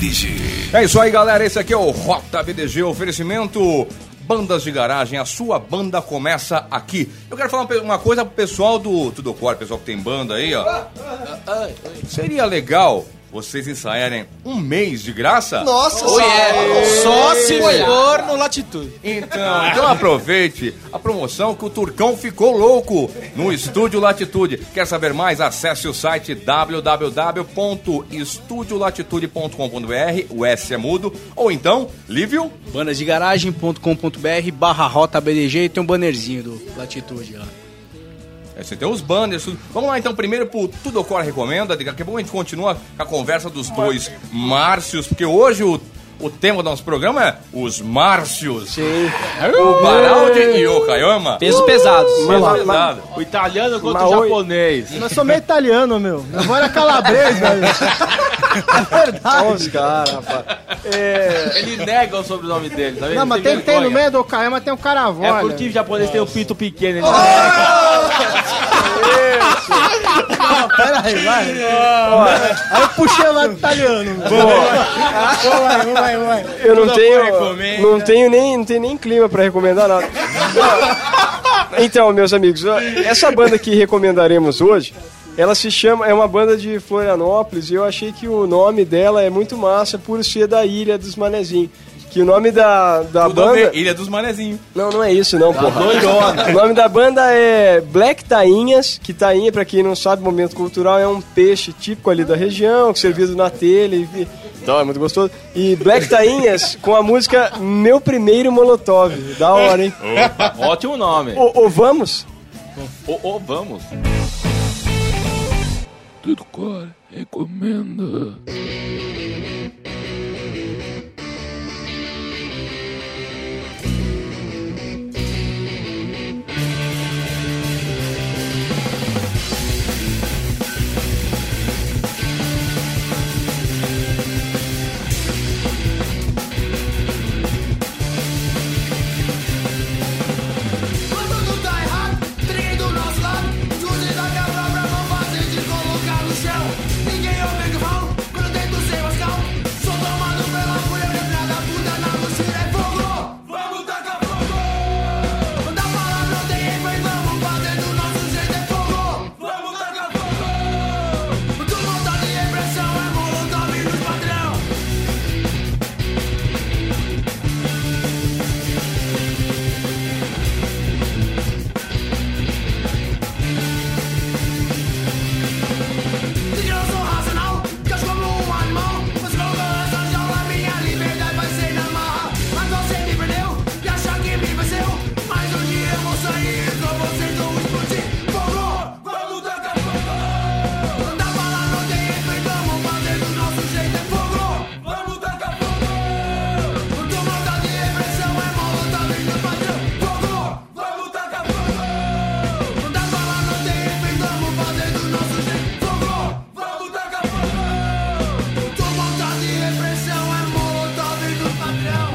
A: D G.
B: É isso aí, galera. Esse aqui é o Rota B D G, oferecimento Bandas de Garagem. A sua banda começa aqui. Eu quero falar uma coisa pro pessoal do Tudo Cor, pessoal que tem banda aí, ó. Seria legal vocês ensaiarem um mês de graça?
K: Nossa,
H: Oh, yeah. Só se for no Latitude.
B: Então, então aproveite a promoção que o Turcão ficou louco no Estúdio Latitude. Quer saber mais? Acesse o site w w w ponto estúdio latitude ponto com ponto b r, o S é mudo, ou então, Lívio?
D: bandasdegaragem.com.br barra Rota B D G e tem um bannerzinho do Latitude lá.
B: É, você tem os banners, tudo. Vamos lá então, primeiro pro Tudo Cor Recomenda. Daqui a pouco a gente continua com a conversa dos dois Márcios, porque hoje o, o tema do nosso programa é os Márcios.
F: Sim.
B: O Baraldi e o Kayama.
J: Peso pesado.
B: Peso pesado.
C: O italiano contra
F: Mas
C: o
F: oi.
C: japonês.
E: Eu sou meio italiano, meu. Meu avô era calabrês, velho. É verdade.
F: Olha os caras, rapaz. É,
C: Ele nega o sobrenome dele, tá vendo?
E: Não, mas tem, tem no meio do Okayama tem o Caravone.
C: É porque o japonês tem o pinto pequeno. Ele
E: Não, pera aí, vai. Aí eu puxei lá do italiano. Vai, vai, vai.
F: eu não tenho, não tenho nem, não tenho nem clima pra recomendar nada. Então, meus amigos, ó, essa banda que recomendaremos hoje, ela se chama, é uma banda de Florianópolis, e eu achei que o nome dela é muito massa por ser da Ilha dos Manezinhos. Que o nome da, da
B: Tudo a
F: banda...
B: ver, Ilha dos Manezinhos.
F: Não, não é isso não, porra. O nome da banda é Black Tainhas, que tainha, pra quem não sabe, momento cultural, é um peixe típico ali da região, que é servido na telha, e... Então, é muito gostoso. E Black Tainhas com a música Meu Primeiro Molotov. Da hora, hein?
C: Opa, ótimo nome.
F: Ô, ô, vamos?
C: Ô, ô, vamos.
L: Tudo Cor recomenda.
I: Quando tudo tá errado, ninguém do nosso lado. Tudo da minha própria mão, fácil de colocar no chão. Ninguém ouve o que eu falo, quando tento ser mais calmo. Sou tomado pela fúria, lembrada puta na mochila é fogo. Vamos tacar fogo. Quando a palavra não tem ênfase, vamos fazer do nosso jeito é fogo. Vamos tacar fogo. Muito vontade e repressão é molotov nos padrão. Se eu sou racional, cacho como um animal. Mas colocando essa jaula, minha liberdade vai ser na marra. Mas você me perdeu e achar que me venceu. Mas um dia eu vou sair com você do explodir. Fogo, vamos tacar fogo. Quando a bala não tem efeito, vamos fazer do nosso jeito é fogo. Vamos tacar fogo. Muito vontade e repressão é molotov no padrão. Fogo, vamos tacar fogo. Quando a bala não tem efeito, vamos fazer do nosso jeito. Fogo, vamos tacar fogo. Muito vontade e repressão é molotov no padrão.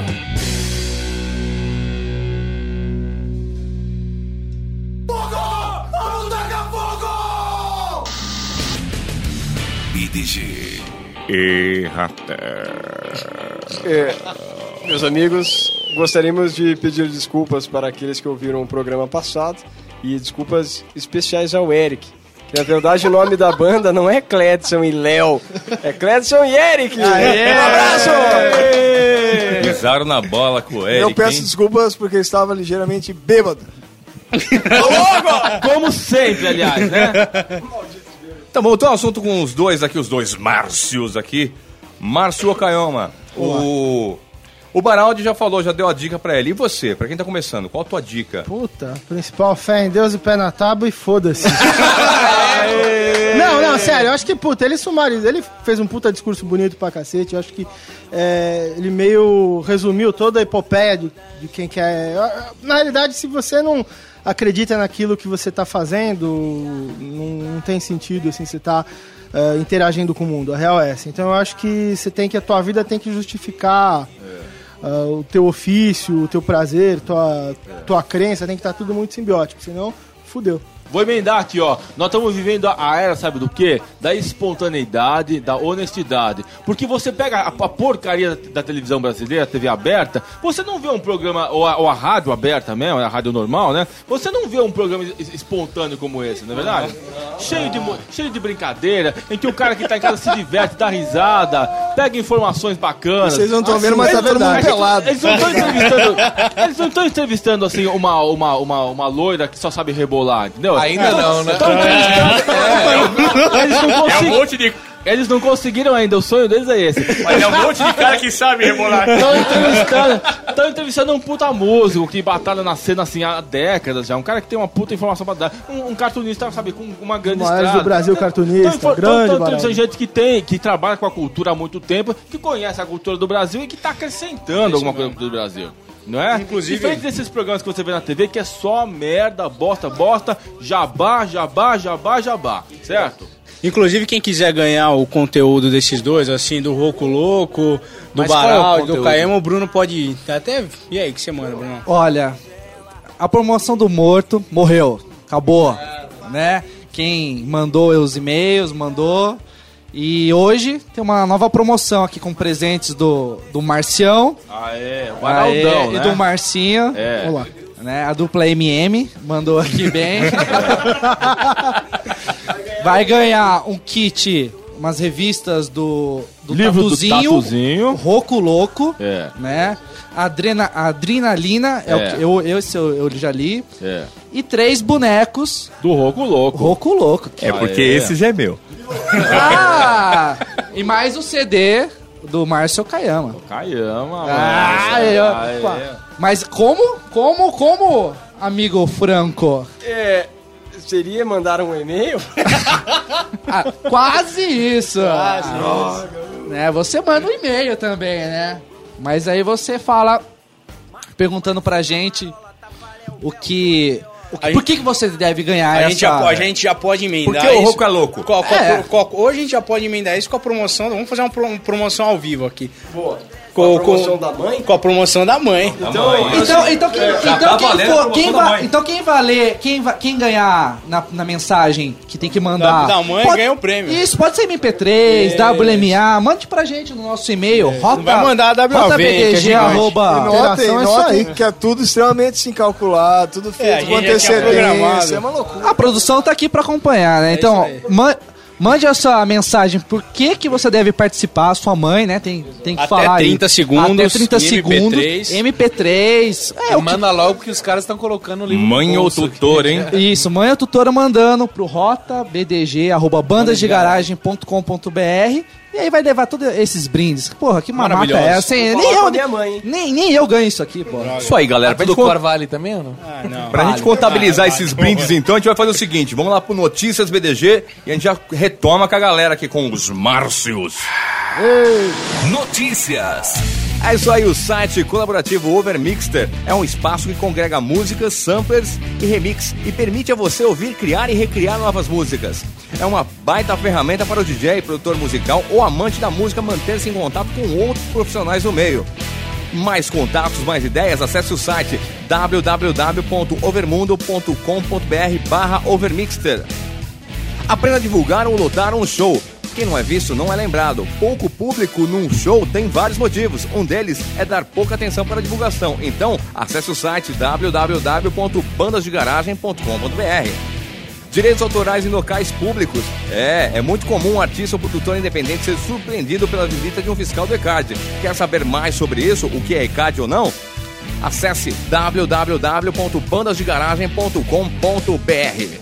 I: Fogo, vamos tacar fogo.
A: B D G.
F: É, meus amigos, gostaríamos de pedir desculpas para aqueles que ouviram o programa passado e desculpas especiais ao Eric. Que, na verdade, o nome da banda não é Cledson e Léo, é Cledson e Eric. Um abraço!
B: Pisaram na bola com o Eric,
K: Eu peço
B: hein?
K: desculpas porque eu estava ligeiramente bêbado.
C: Como sempre, aliás, né?
B: Então, voltou ao assunto com os dois aqui, os dois Márcios aqui. Márcio Okayama. O, o Baraldi já falou, já deu a dica pra ele. E você, pra quem tá começando, qual a tua dica?
E: Puta, principal fé em Deus e pé na tábua e foda-se. Não, não, sério, eu acho que, puta, ele sumarizou, ele fez um puta discurso bonito pra cacete, eu acho que é, ele meio resumiu toda a epopeia de, de quem quer... Na realidade, se você não acredita naquilo que você tá fazendo, não, não tem sentido, assim, você tá uh, interagindo com o mundo, a real é essa. Então eu acho que você tem que, a tua vida tem que justificar... Uh, o teu ofício, o teu prazer, tua, tua crença, tem que estar tudo muito simbiótico, senão fudeu.
C: Vou emendar aqui, ó. Nós estamos vivendo a era, sabe do quê? Da espontaneidade, da honestidade. Porque você pega a, a porcaria da televisão brasileira, a T V aberta, você não vê um programa, ou a, ou a rádio aberta mesmo, a rádio normal, né? Você não vê um programa es- espontâneo como esse, não é verdade? Cheio de, mo- cheio de brincadeira, em que o cara que tá em casa se diverte, dá risada, pega informações bacanas.
K: Vocês não estão vendo, mas
C: Eles
K: tá
C: não-
K: verdade.
C: Eles, eles não estão entrevistando, eles não estão entrevistando, assim, uma, uma, uma, uma loira que só sabe rebolar, entendeu?
G: Ainda não, né?
C: Estão entrevistando... É, eles não
B: É um
C: conseguem...
B: monte de,
C: Eles não conseguiram ainda, o sonho deles é esse.
B: mas é um monte de cara que sabe rebolar.
C: Estão entrevistando, tão entrevistando um puta músico que batalha na cena assim há décadas já. Um cara que tem uma puta informação pra dar. Um, um cartunista, sabe, com uma grande
E: Maiores
C: estrada.
E: do Brasil, cartunista,
C: Então,
E: grande,
C: então,
E: Baralho.
C: entrevistando gente que tem, que trabalha com a cultura há muito tempo, que conhece a cultura do Brasil e que tá acrescentando alguma coisa do Brasil. Não é?
D: Inclusive-
C: Diferente desses programas que você vê na T V, que é só merda, bosta, bosta, jabá, jabá, jabá, jabá. Certo?
D: Inclusive, quem quiser ganhar o conteúdo desses dois, assim, do Roco Louco, do
G: Mas qual é o
D: Baral e do
G: conteúdo?
D: Caema, o Bruno pode ir. Até... E aí, o que você manda, Bruno?
J: Olha, a promoção do morto morreu, acabou, né? Quem mandou os e-mails, mandou. E hoje tem uma nova promoção aqui com presentes do, do Marcião.
C: Ah, é. O
J: Aê,
C: Araldão,
J: e
C: né?
J: do Marcinho.
C: É.
E: Olha lá.
J: Né? A dupla M M mandou aqui bem. Vai ganhar um kit, umas revistas do, do
C: Livro do
J: Tatuzinho,
C: Tatuzinho.
J: Roco Louco,
C: É.
J: né? Adrena, Adrenalina, é.
C: É.
J: O que eu, eu, esse eu, eu já li.
C: É.
J: E três bonecos
C: Do Roco Louco.
J: Roco Louco.
B: É porque
C: Ah, é.
B: esse já é meu.
J: Ah! E mais o C D do Márcio Kayama.
C: Kayama,
J: Ah,
C: mano.
J: eu-
C: Ah, é.
J: pá. Mas como, como, como, amigo Franco?
F: É, seria mandar um e-mail?
J: Ah, quase isso. Ah, né, você manda um e-mail também, né? Mas aí você fala, perguntando pra gente o que... o que-
D: A
J: por
D: gente-
J: que, que você deve ganhar
D: A
J: essa...
D: gente, já, a gente já pode emendar
B: Porque o
D: isso.
B: Roco é louco.
D: Com a- com a-
J: É.
D: com a- hoje a gente já pode emendar isso com a promoção. Vamos fazer uma pro- promoção ao vivo aqui.
F: Boa.
D: Com,
F: a promoção da mãe?
D: Com a promoção da mãe.
J: Então, então, quem,
B: Já
J: então,
B: tá
J: quem
B: valendo a
J: for,
B: promoção
J: quem
B: da
J: va-
B: mãe.
J: então quem vai ler, quem, va- quem ganhar na, na mensagem que tem que mandar.
D: Da- da mãe ganha o prêmio.
J: Isso, pode ser M P três, W M A, mande pra gente no nosso e-mail. Rota,
D: Não vai mandar a W A V, que é
J: rotabdg,
D: gigante.
J: arroba,
K: Notem,
E: Interação é isso
K: notem
E: aí.
K: que é tudo extremamente assim calculado, tudo
D: É, a
K: feito com
D: gente já tinha programado.
K: antecedência. É uma loucura.
J: A produção tá aqui pra acompanhar, né? Então, ma- mande a sua mensagem, por que que você deve participar, a sua mãe, né? Tem, tem que
D: Até
J: falar aí.
D: trinta segundos,
J: Até trinta
D: M P
J: segundos,
D: três.
J: M P três. É, o que-
G: Manda logo porque os caras estão colocando o livro.
B: Mãe
G: no
B: ou
G: bolso.
B: tutor, hein?
J: Isso, mãe ou tutora mandando pro rotabdg, arroba bandasdegaragem ponto com ponto br, e aí vai levar todos esses brindes. Porra, que mamata
D: Maravilhoso.
J: é essa? hein?
F: Vou
J: Nem
F: falar
J: eu,
F: com a minha mãe, hein?
J: nem, nem eu ganho isso aqui, porra.
B: Isso aí, galera. Pra
G: Tudo
B: gente, con-
G: cor vale também ou não?
D: Ah, não.
B: pra gente contabilizar esses brindes, então, a gente vai fazer o seguinte. Vamos lá pro Notícias B D G e a gente já retoma com a galera aqui com os Márcios.
A: Notícias.
B: É isso aí, o site colaborativo Overmixter é um espaço que congrega músicas, samplers e remix e permite a você ouvir, criar e recriar novas músicas. É uma baita ferramenta para o D J, produtor musical ou amante da música manter-se em contato com outros profissionais do meio. Mais contatos, mais ideias, acesse o site w w w ponto overmundo ponto com ponto b r barra Overmixter. Aprenda a divulgar ou lotar um show. Quem não é visto não é lembrado. Pouco público num show tem vários motivos. Um deles é dar pouca atenção para a divulgação. Então, acesse o site w w w ponto bandas de garagem ponto com ponto b r. Direitos autorais em locais públicos. É, é muito comum um artista ou produtor independente ser surpreendido pela visita de um fiscal do E C A D. Quer saber mais sobre isso, o que é E C A D ou não? Acesse w w w ponto bandas de garagem ponto com ponto b r.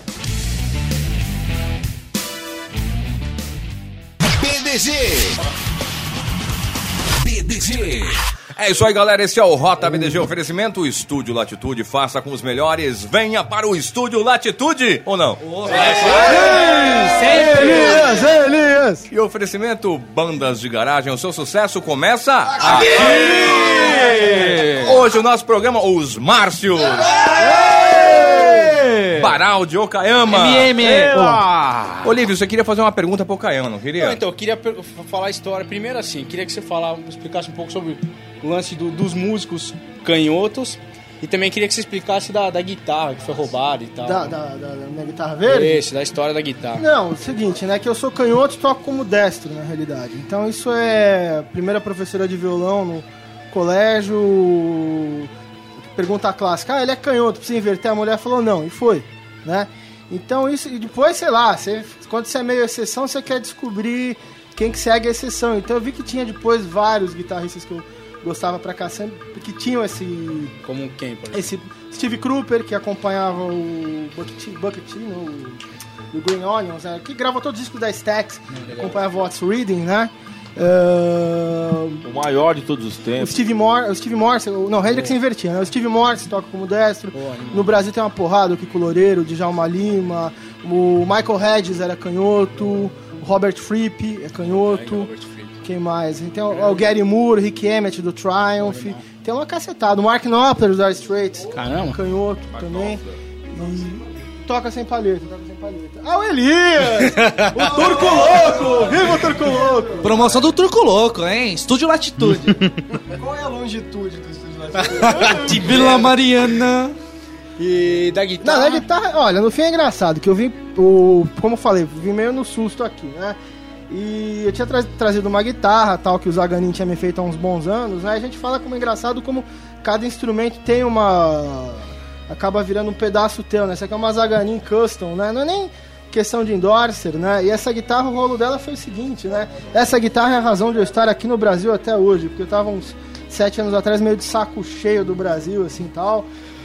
A: B D G. B D G.
B: É isso aí, galera. Esse é o Rota B D G Oferecimento. Estúdio Latitude, faça com os melhores. Venha para o Estúdio Latitude, ou não?
E: Elias, Elias!
B: E oferecimento Bandas de Garagem. O seu sucesso começa aqui! Hoje o nosso programa, os Márcios. Baral de Okayama.
J: M M.
B: Olá. Olívio, você queria fazer uma pergunta pro Okayama, não queria?
D: Não, então, eu queria per- falar a história. Primeiro, assim, queria que você falasse, explicasse um pouco sobre o lance do- dos músicos canhotos E também queria que você explicasse da, da guitarra que foi roubada e tal.
E: Da, da, da, da minha guitarra verde?
D: Esse, da história da guitarra.
E: Não, é o seguinte, né? Que eu sou canhoto e toco como destro, na realidade. Então isso é... Primeira professora de violão no colégio... Pergunta clássica, ah, ele é canhoto, precisa inverter? A mulher falou não, e foi, né? Então isso... E depois, sei lá, você, quando você é meio exceção, você quer descobrir quem que segue a exceção. Então eu vi que tinha depois vários guitarristas que eu gostava pra cá sempre, que tinham esse...
D: Como quem, por exemplo?
E: Esse Steve Cropper, que acompanhava o Bucket, Bucket T, no, do Green Onions, né? Que gravou todos os discos da Stax, hum, acompanhava o Otis Reading, né? Uh,
C: o maior de todos os
E: o
C: tempos.
E: Steve Morse, o Steve Morse, não, o Hendrix invertia, né? O Steve Morse toca como destro. Oh, no Brasil tem uma porrada, o Kiko Loureiro, o Djalma Lima, o Michael Hedges era canhoto, o Robert Fripp é canhoto. Quem mais? Tem o, o Gary Moore, o Rick Emmett do Triumph. Oh, tem uma cacetada. O Mark Knopfler do Dire Straits.
D: Caramba.
E: Canhoto Mark também. E toca sem palheta, toca sem palheta. Ah, o Elias! O Turco Louco! Viva o Turco Louco!
J: Promoção do Turco Louco, hein? Estúdio Latitude.
K: Qual é a longitude do Estúdio Latitude?
J: De Vila Mariana.
E: E da guitarra? Não, da guitarra, olha, no fim é engraçado, que eu vim, o, como eu falei, vim meio no susto aqui, né? E eu tinha tra- trazido uma guitarra, tal, que o Zaganin tinha me feito há uns bons anos, né? A gente fala como é engraçado como cada instrumento tem uma... acaba virando um pedaço teu, né? Essa aqui é uma Zaganin Custom, né? Não é nem questão de endorser, né? E essa guitarra, o rolo dela foi o seguinte, né? Essa guitarra é a razão de eu estar aqui no Brasil até hoje, porque eu tava uns sete anos atrás meio de saco cheio do Brasil, assim, tal.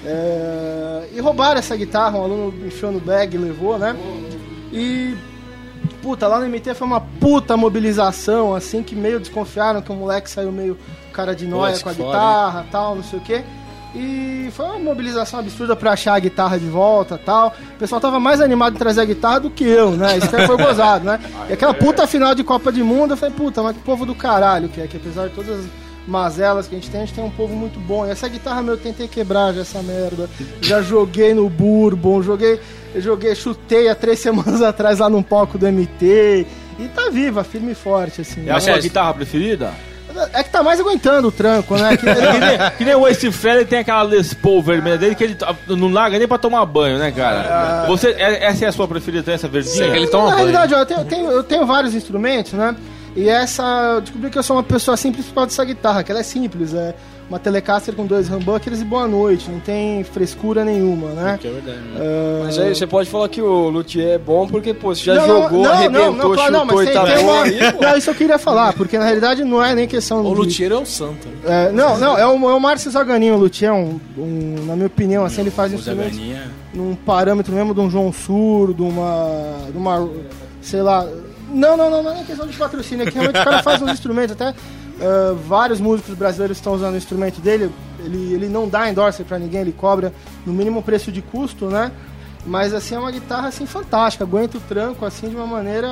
E: É... E roubaram essa guitarra, um aluno enfiou no bag e levou, né? E... puta, lá no M T foi uma puta mobilização, assim, que meio desconfiaram que o moleque saiu meio cara de nóia com a guitarra e tal, não sei o quê. E foi uma mobilização absurda pra achar a guitarra de volta e tal. O pessoal tava mais animado em trazer a guitarra do que eu, né? Isso foi gozado, né? E aquela puta final de Copa de Mundo, eu falei, puta, mas que povo do caralho que é, que apesar de todas as mazelas que a gente tem, a gente tem um povo muito bom. E essa guitarra, meu, eu tentei quebrar já essa merda. Já joguei no Bourbon, joguei, joguei, chutei há três semanas atrás lá num palco do M T. E tá viva, firme e forte, assim.
C: É a sua guitarra preferida?
E: É que tá mais aguentando o tranco, né? Que,
C: que, nem, que nem o Ace Frehley tem aquela Les Paul vermelha dele que ele não larga nem pra tomar banho, né, cara? Ah, Você, essa é a sua preferida, essa verdinha?
E: Sim,
C: ele toma
E: na
C: banho.
E: realidade, ó, eu, tenho, eu, tenho, eu tenho vários instrumentos, né? E essa, eu descobri que eu sou uma pessoa simples por causa dessa guitarra, que ela é simples, é uma Telecaster com dois humbuckers e boa noite, não tem frescura nenhuma, né?
F: Que é verdade. Né? Uh... Mas aí você pode falar que o luthier é bom porque, pô, você já
E: não,
F: jogou,
E: não,
F: arrebentou,
E: não, não,
F: chutou
E: não, mas
F: e
E: tem,
F: tá
E: tem
F: bom
E: uma...
F: aí,
E: Não, isso eu queria falar, porque na realidade não é nem questão
H: o
E: de...
H: O luthier é o santo.
E: É, não, não, é o, é o Márcio Zaganin, o luthier, um, um, na minha opinião, assim, ele faz
D: o
E: instrumentos
D: Zaganin é...
E: num parâmetro mesmo de um João Sur, de uma... De uma sei lá... Não, não, não, não é nem questão de patrocínio, é que realmente o cara faz uns instrumentos, até uh, vários músicos brasileiros estão usando o instrumento dele, ele, ele não dá endorser pra ninguém, ele cobra no mínimo preço de custo, né? Mas assim, é uma guitarra assim fantástica, aguenta o tranco assim de uma maneira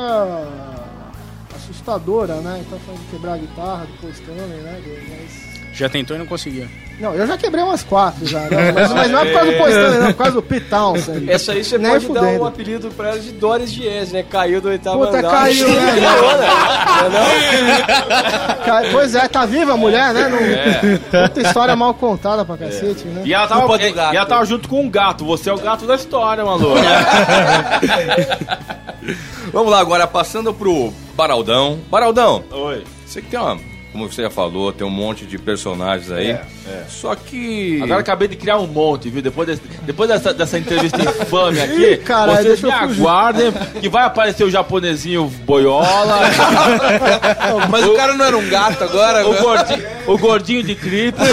E: assustadora, né? Então falando de quebrar a guitarra, depois também, né? Mas...
D: Já tentou e não conseguia.
E: Não, eu já quebrei umas quatro já, né? mas, mas não é por causa do Postão, não, é por causa do Pete Townshend.
F: Essa aí você
E: nem
F: pode
E: fudendo.
F: dar um apelido pra ela de Doris Dias, né? Caiu do oitavo
E: Puta,
F: andar.
E: caiu, né?
F: Não, não?
E: Cai... Pois é, tá viva a mulher, né? Não... É. Puta história mal contada pra cacete, é. né?
C: E ela tava, e, e ela tava junto com um gato, você é o gato da história, maluco.
B: Vamos lá agora, passando pro Baraldão. Baraldão.
C: Oi.
B: Você que tem uma... Como você já falou, tem um monte de personagens aí. É, é. Só que...
C: Agora acabei de criar um monte, viu? Depois, desse, depois dessa, dessa entrevista infame aqui,
E: Ih, caralho,
C: vocês me aguardem que vai aparecer o japonesinho boiola.
H: Mas o, o cara não era um gato agora?
C: O, gordinho, o gordinho de Krypton.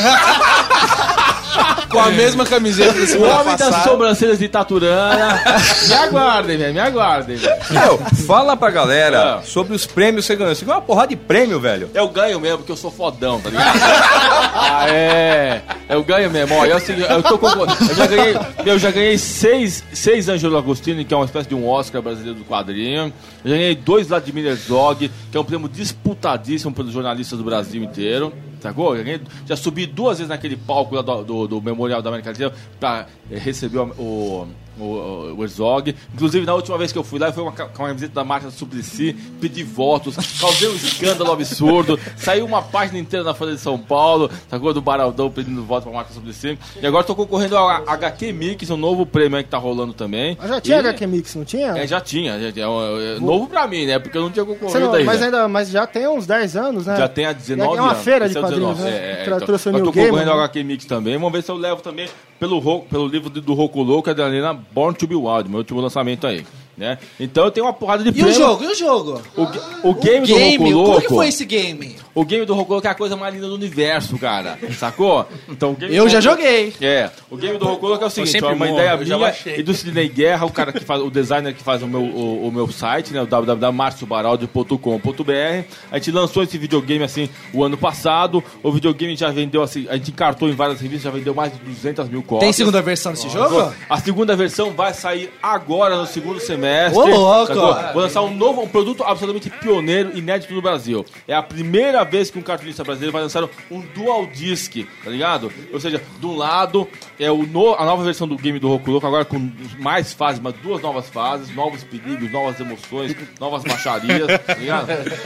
H: Com a mesma camiseta desse
C: O homem passado. Das sobrancelhas de Taturana. Me aguardem, velho, me aguardem.
B: Meu, fala pra galera é. sobre os prêmios que você ganhou. Você ganhou uma porrada de prêmio, velho.
C: Eu ganho mesmo, porque eu sou fodão, tá ligado? Ah, é. Eu ganho mesmo. Ó, eu, eu, tô com, eu já ganhei, eu já ganhei seis, seis Ângelo Agostini, que é uma espécie de um Oscar brasileiro do quadrinho. Eu já ganhei dois Vladimir Herzog, que é um prêmio disputadíssimo pelos jornalistas do Brasil inteiro. Sacou? Já subi duas vezes naquele palco lá do, do, do Memorial da América Latina pra eh, receber o, o, o, o, o Herzog. Inclusive, na última vez que eu fui lá, foi uma, com uma visita da marca Suplicy, pedi votos, causei um escândalo absurdo, saiu uma página inteira na Folha de São Paulo, sacou, do Baraldão pedindo voto pra marca Suplicy. E agora tô concorrendo ao H Q Mix, um novo prêmio aí que tá rolando também.
E: Mas já tinha
C: e,
E: H Q Mix, não tinha?
C: É, já tinha. Já tinha é, é, novo pra mim, né? Porque eu não tinha concorrido
E: não,
C: ainda.
E: Mas, ainda. mas já tem uns dez anos, né?
C: Já tem há dezenove anos.
E: É uma
C: anos.
E: feira
C: Esse
E: de
C: é
E: quadrinhos,
C: dezenove,
E: né?
C: É, é,
E: Tra-
C: então.
E: trouxe o
C: Eu tô
E: New Game,
C: concorrendo ao
E: né?
C: H Q Mix também. Vamos ver se eu levo também pelo, ro- pelo livro do, do Roku Louco, é da Helena Born to be Wild, meu último lançamento aí. Né? Então eu tenho uma porrada de
J: E
C: prêmio.
J: o jogo? E o jogo?
C: O, ga- o game,
J: game,
C: do Roku Louco.
J: como que foi esse game?
C: O game do Roku Louco é a coisa mais linda do universo, cara. Sacou? Então, o game
J: Eu
C: do
J: já
C: Roku-
J: joguei.
C: É. O game do Roku Louco é o seguinte: é
D: sempre
C: uma
D: bom,
C: ideia
D: eu já
C: minha
D: baixei.
C: e do Sidney Guerra, o cara que faz, o designer que faz o meu, o, o meu site, né? O w w w ponto marcio baraldi ponto com ponto b r. A gente lançou esse videogame assim o ano passado. O videogame já vendeu assim, a gente encartou em várias revistas, já vendeu mais de duzentas mil cópias.
J: Tem segunda versão desse jogo?
C: A segunda versão vai sair agora no segundo semestre.
J: Ô, louco!
C: Sacou? Vou lançar um novo, um produto absolutamente pioneiro, inédito no Brasil. É a primeira vez que um cartunista brasileiro vai lançar um dual disc, tá ligado? Ou seja, de um lado é o no, a nova versão do game do Roku Louco, agora com mais fases, mas duas novas fases, novos perigos, novas emoções, novas baixarias, tá ligado?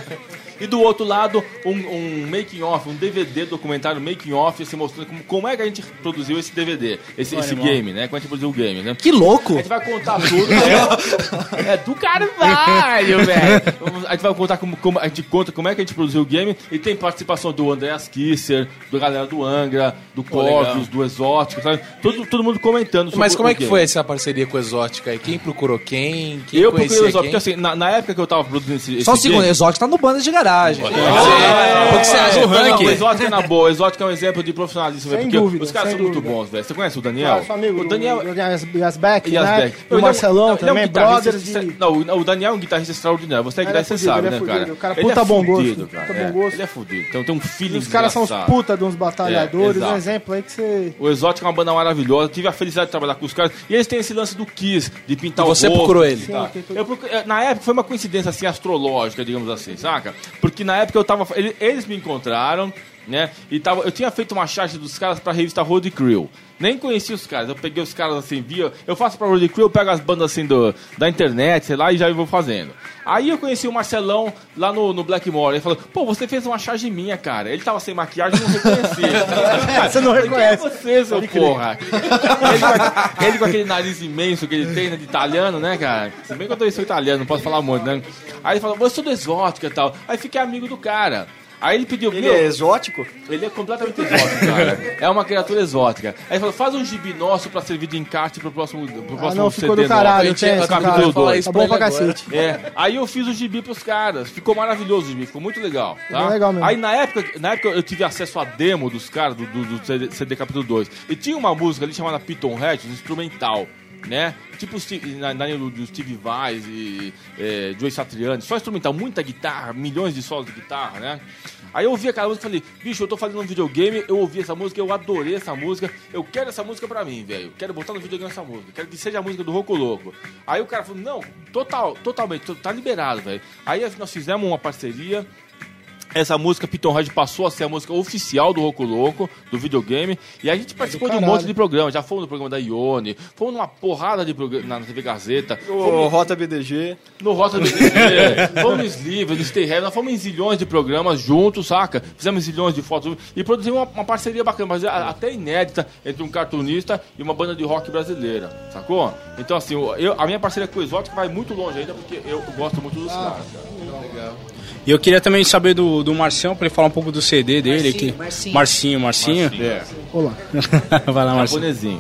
C: E do outro lado, um, um making off, um D V D documentário making off, assim, mostrando como, como é que a gente produziu esse D V D, esse, esse game, né? Como a gente produziu o game, né?
J: Que louco!
C: A gente vai contar tudo, né? É do carvalho, velho! A gente vai contar como, como a gente conta como é que a gente produziu o game e tem participação do Andreas Kisser, da galera do Angra, do Corvus, do Exótico, sabe? Todo, todo mundo comentando sobre
G: Mas como
C: o
G: é que
C: game.
G: foi essa parceria com o Exótica aí? Quem procurou quem? Quem
C: Eu procurei o
G: conhecia
C: Exótico,
G: quem?
C: porque assim, na, na época que eu tava produzindo esse, esse
J: Só um segundo,
C: game...
J: Exótico tá no Banda de Garagem.
C: É,
J: O que você acha do
C: Não,
J: ranking?
C: o Exótico é na boa, o Exótico é um exemplo de profissionalismo,
E: Sem
C: velho, porque
E: dúvida,
C: os caras
E: sem
C: são muito
E: dúvida.
C: bons, velho. Você conhece o Daniel?
E: Claro, sou amigo
C: o Daniel
E: do Yas- Yasbeck, né?
C: Yasbeck.
E: E o Marcelão
C: Ele é um
E: também,
C: guitarrista
E: brothers de...
C: extra- Não, o- o Daniel é um guitarrista extraordinário. Você é
E: Ele é
C: guitarrista, você
E: fudido,
C: sabe,
E: ele é
C: né,
E: fudido.
C: cara?
E: O cara
C: Ele
E: puta
C: é
E: bom gosto,
C: fudido, cara.
E: puta
C: É,
E: bom gosto.
C: Ele é fudido. Então tem um feeling
E: Os caras são os
C: desgraçado.
E: puta de uns batalhadores,
C: É, exato.
E: um exemplo aí que você...
C: O Exótico é uma banda maravilhosa. Tive a felicidade de trabalhar com os caras. E eles têm esse lance do Kiss, de pintar
G: E
C: o
G: você
C: rosto.
G: procurou ele?
C: Tá.
E: Sim,
C: Eu procu- eh, Na época foi uma coincidência assim astrológica, digamos assim, saca? Porque na época eu tava. ele- Eles me encontraram, né? E tava, eu tinha feito uma charge dos caras pra revista Road Crew. Nem conhecia os caras, eu peguei os caras assim, via. Eu faço pra Road Crew, eu pego as bandas assim do, da internet, sei lá, e já vou fazendo. Aí eu conheci o Marcelão lá no, no Blackmore. Ele falou: pô, você fez uma charge minha, cara. Ele tava sem maquiagem, eu não reconhecia.
E: Você não reconhece.
C: Quem é você, seu porra? Ele com, ele com aquele nariz imenso que ele tem, né, de italiano, né, cara? Se bem que eu tô- sou italiano, não posso falar muito, né? Aí ele falou: eu sou do Exótica e tal. Aí fiquei amigo do cara. Aí ele pediu...
F: Ele
C: meu,
F: é exótico?
C: Ele é completamente exótico, cara. É uma criatura exótica. Aí ele falou: faz um gibi nosso pra servir de encarte pro próximo, pro próximo
E: Ah, não, ficou
C: C D
E: do caralho,
C: nosso.
E: tem esse,
C: Capítulo
E: cara.
C: dois.
E: Tá bom pra cacete.
C: É, aí eu fiz o gibi pros caras. Ficou maravilhoso o gibi, ficou muito legal. Tá?
E: Ficou legal mesmo.
C: Aí na época, na época eu tive acesso à demo dos caras do, do, do C D, C D Capítulo dois. E tinha uma música ali chamada Piton Head, instrumental. Né? Tipo o Steve, na, na linha do, do Steve Vai e é, Joey Satriani, só instrumental, muita guitarra, milhões de solos de guitarra, né? Aí eu ouvi aquela música e falei: bicho, eu tô fazendo um videogame, eu ouvi essa música, eu adorei essa música, eu quero essa música pra mim, velho. Quero botar no videogame essa música, quero que seja a música do Roku Louco. Aí o cara falou: não, total, totalmente, tá liberado, velho. Aí nós fizemos uma parceria. Essa música, Piton Head, passou a ser a música oficial do Roku Louco, do videogame. E a gente participou de um monte de programas. Já fomos no programa da Ione, fomos numa porrada de programa na T V Gazeta.
F: O
C: fomos
F: Rota B D G.
C: no Rota B D G, fomos no Sliver, no Stay Heavy. Nós fomos em zilhões de programas juntos, saca? Fizemos zilhões de fotos e produzimos uma, uma parceria bacana, mas a- até inédita, entre um cartunista e uma banda de rock brasileira, sacou? Então, assim, eu, a minha parceria com o Exótico vai muito longe ainda, porque eu gosto muito dos caras.
D: E eu queria também saber do, do Marcião, pra ele falar um pouco do C D dele.
J: Marcinho,
D: que...
J: Marcinho.
D: Marcinho, Marcinho.
C: É,
E: Olá.
D: Vai lá, Marcinho.
C: japonesinho.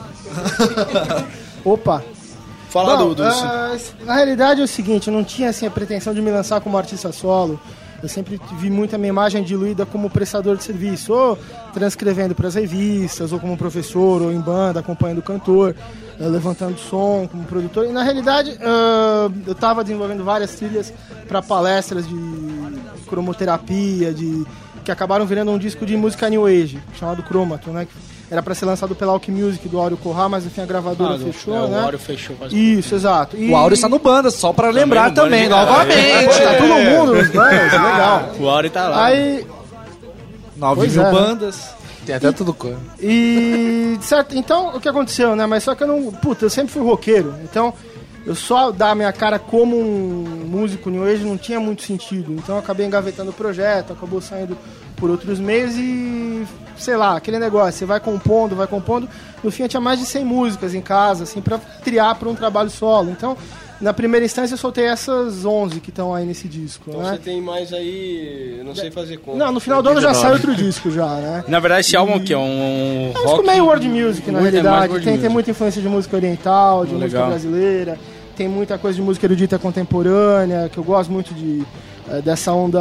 E: Opa.
D: Fala
E: Não,
D: do... do...
E: ah, na realidade é o seguinte, eu não tinha assim, a pretensão de me lançar como artista solo. Eu sempre vi muito a minha imagem diluída como prestador de serviço, ou transcrevendo para as revistas, ou como professor, ou em banda, acompanhando o cantor, eh, levantando som como produtor. E na realidade ah, eu estava desenvolvendo várias trilhas para palestras de cromoterapia, de, que acabaram virando um disco de música New Age, chamado Chromaton, né? Que era para ser lançado pela Alck Music do Áureo Corrá, mas enfim a gravadora
D: Ah,
E: fechou,
D: é,
E: né?
D: o Áureo fechou. Faz
E: Isso, exato. E...
J: O Áureo está no Banda, só pra lembrar
D: no Banda
J: também,
D: de
J: novamente.
E: Tá todo mundo nos bandas, legal.
D: O Áureo tá lá.
E: Aí,
J: nove
E: Pois
J: mil
E: é, né?
J: bandas.
H: Tem até tudo cor.
E: E, certo, então, o que aconteceu, né? Mas só que eu não... Puta, eu sempre fui roqueiro. Então, eu só dar a minha cara como um músico New Age não tinha muito sentido. Então, eu acabei engavetando o projeto, acabou saindo por outros meios e... Sei lá, aquele negócio, você vai compondo, vai compondo. No fim, eu tinha mais de cem músicas em casa, assim, pra triar pra um trabalho solo. Então... Na primeira instância eu soltei essas onze que estão aí nesse disco,
F: então
E: né?
F: Você tem mais aí, eu não sei fazer conta.
E: Não, no final do ano já sai outro disco já, né?
D: Na verdade esse álbum aqui é um
E: É um disco meio world music, na realidade.
D: É
E: tem, tem muita influência de música oriental, de
D: oh,
E: música
D: legal.
E: brasileira. Tem muita coisa de música erudita contemporânea, que eu gosto muito de... É, dessa onda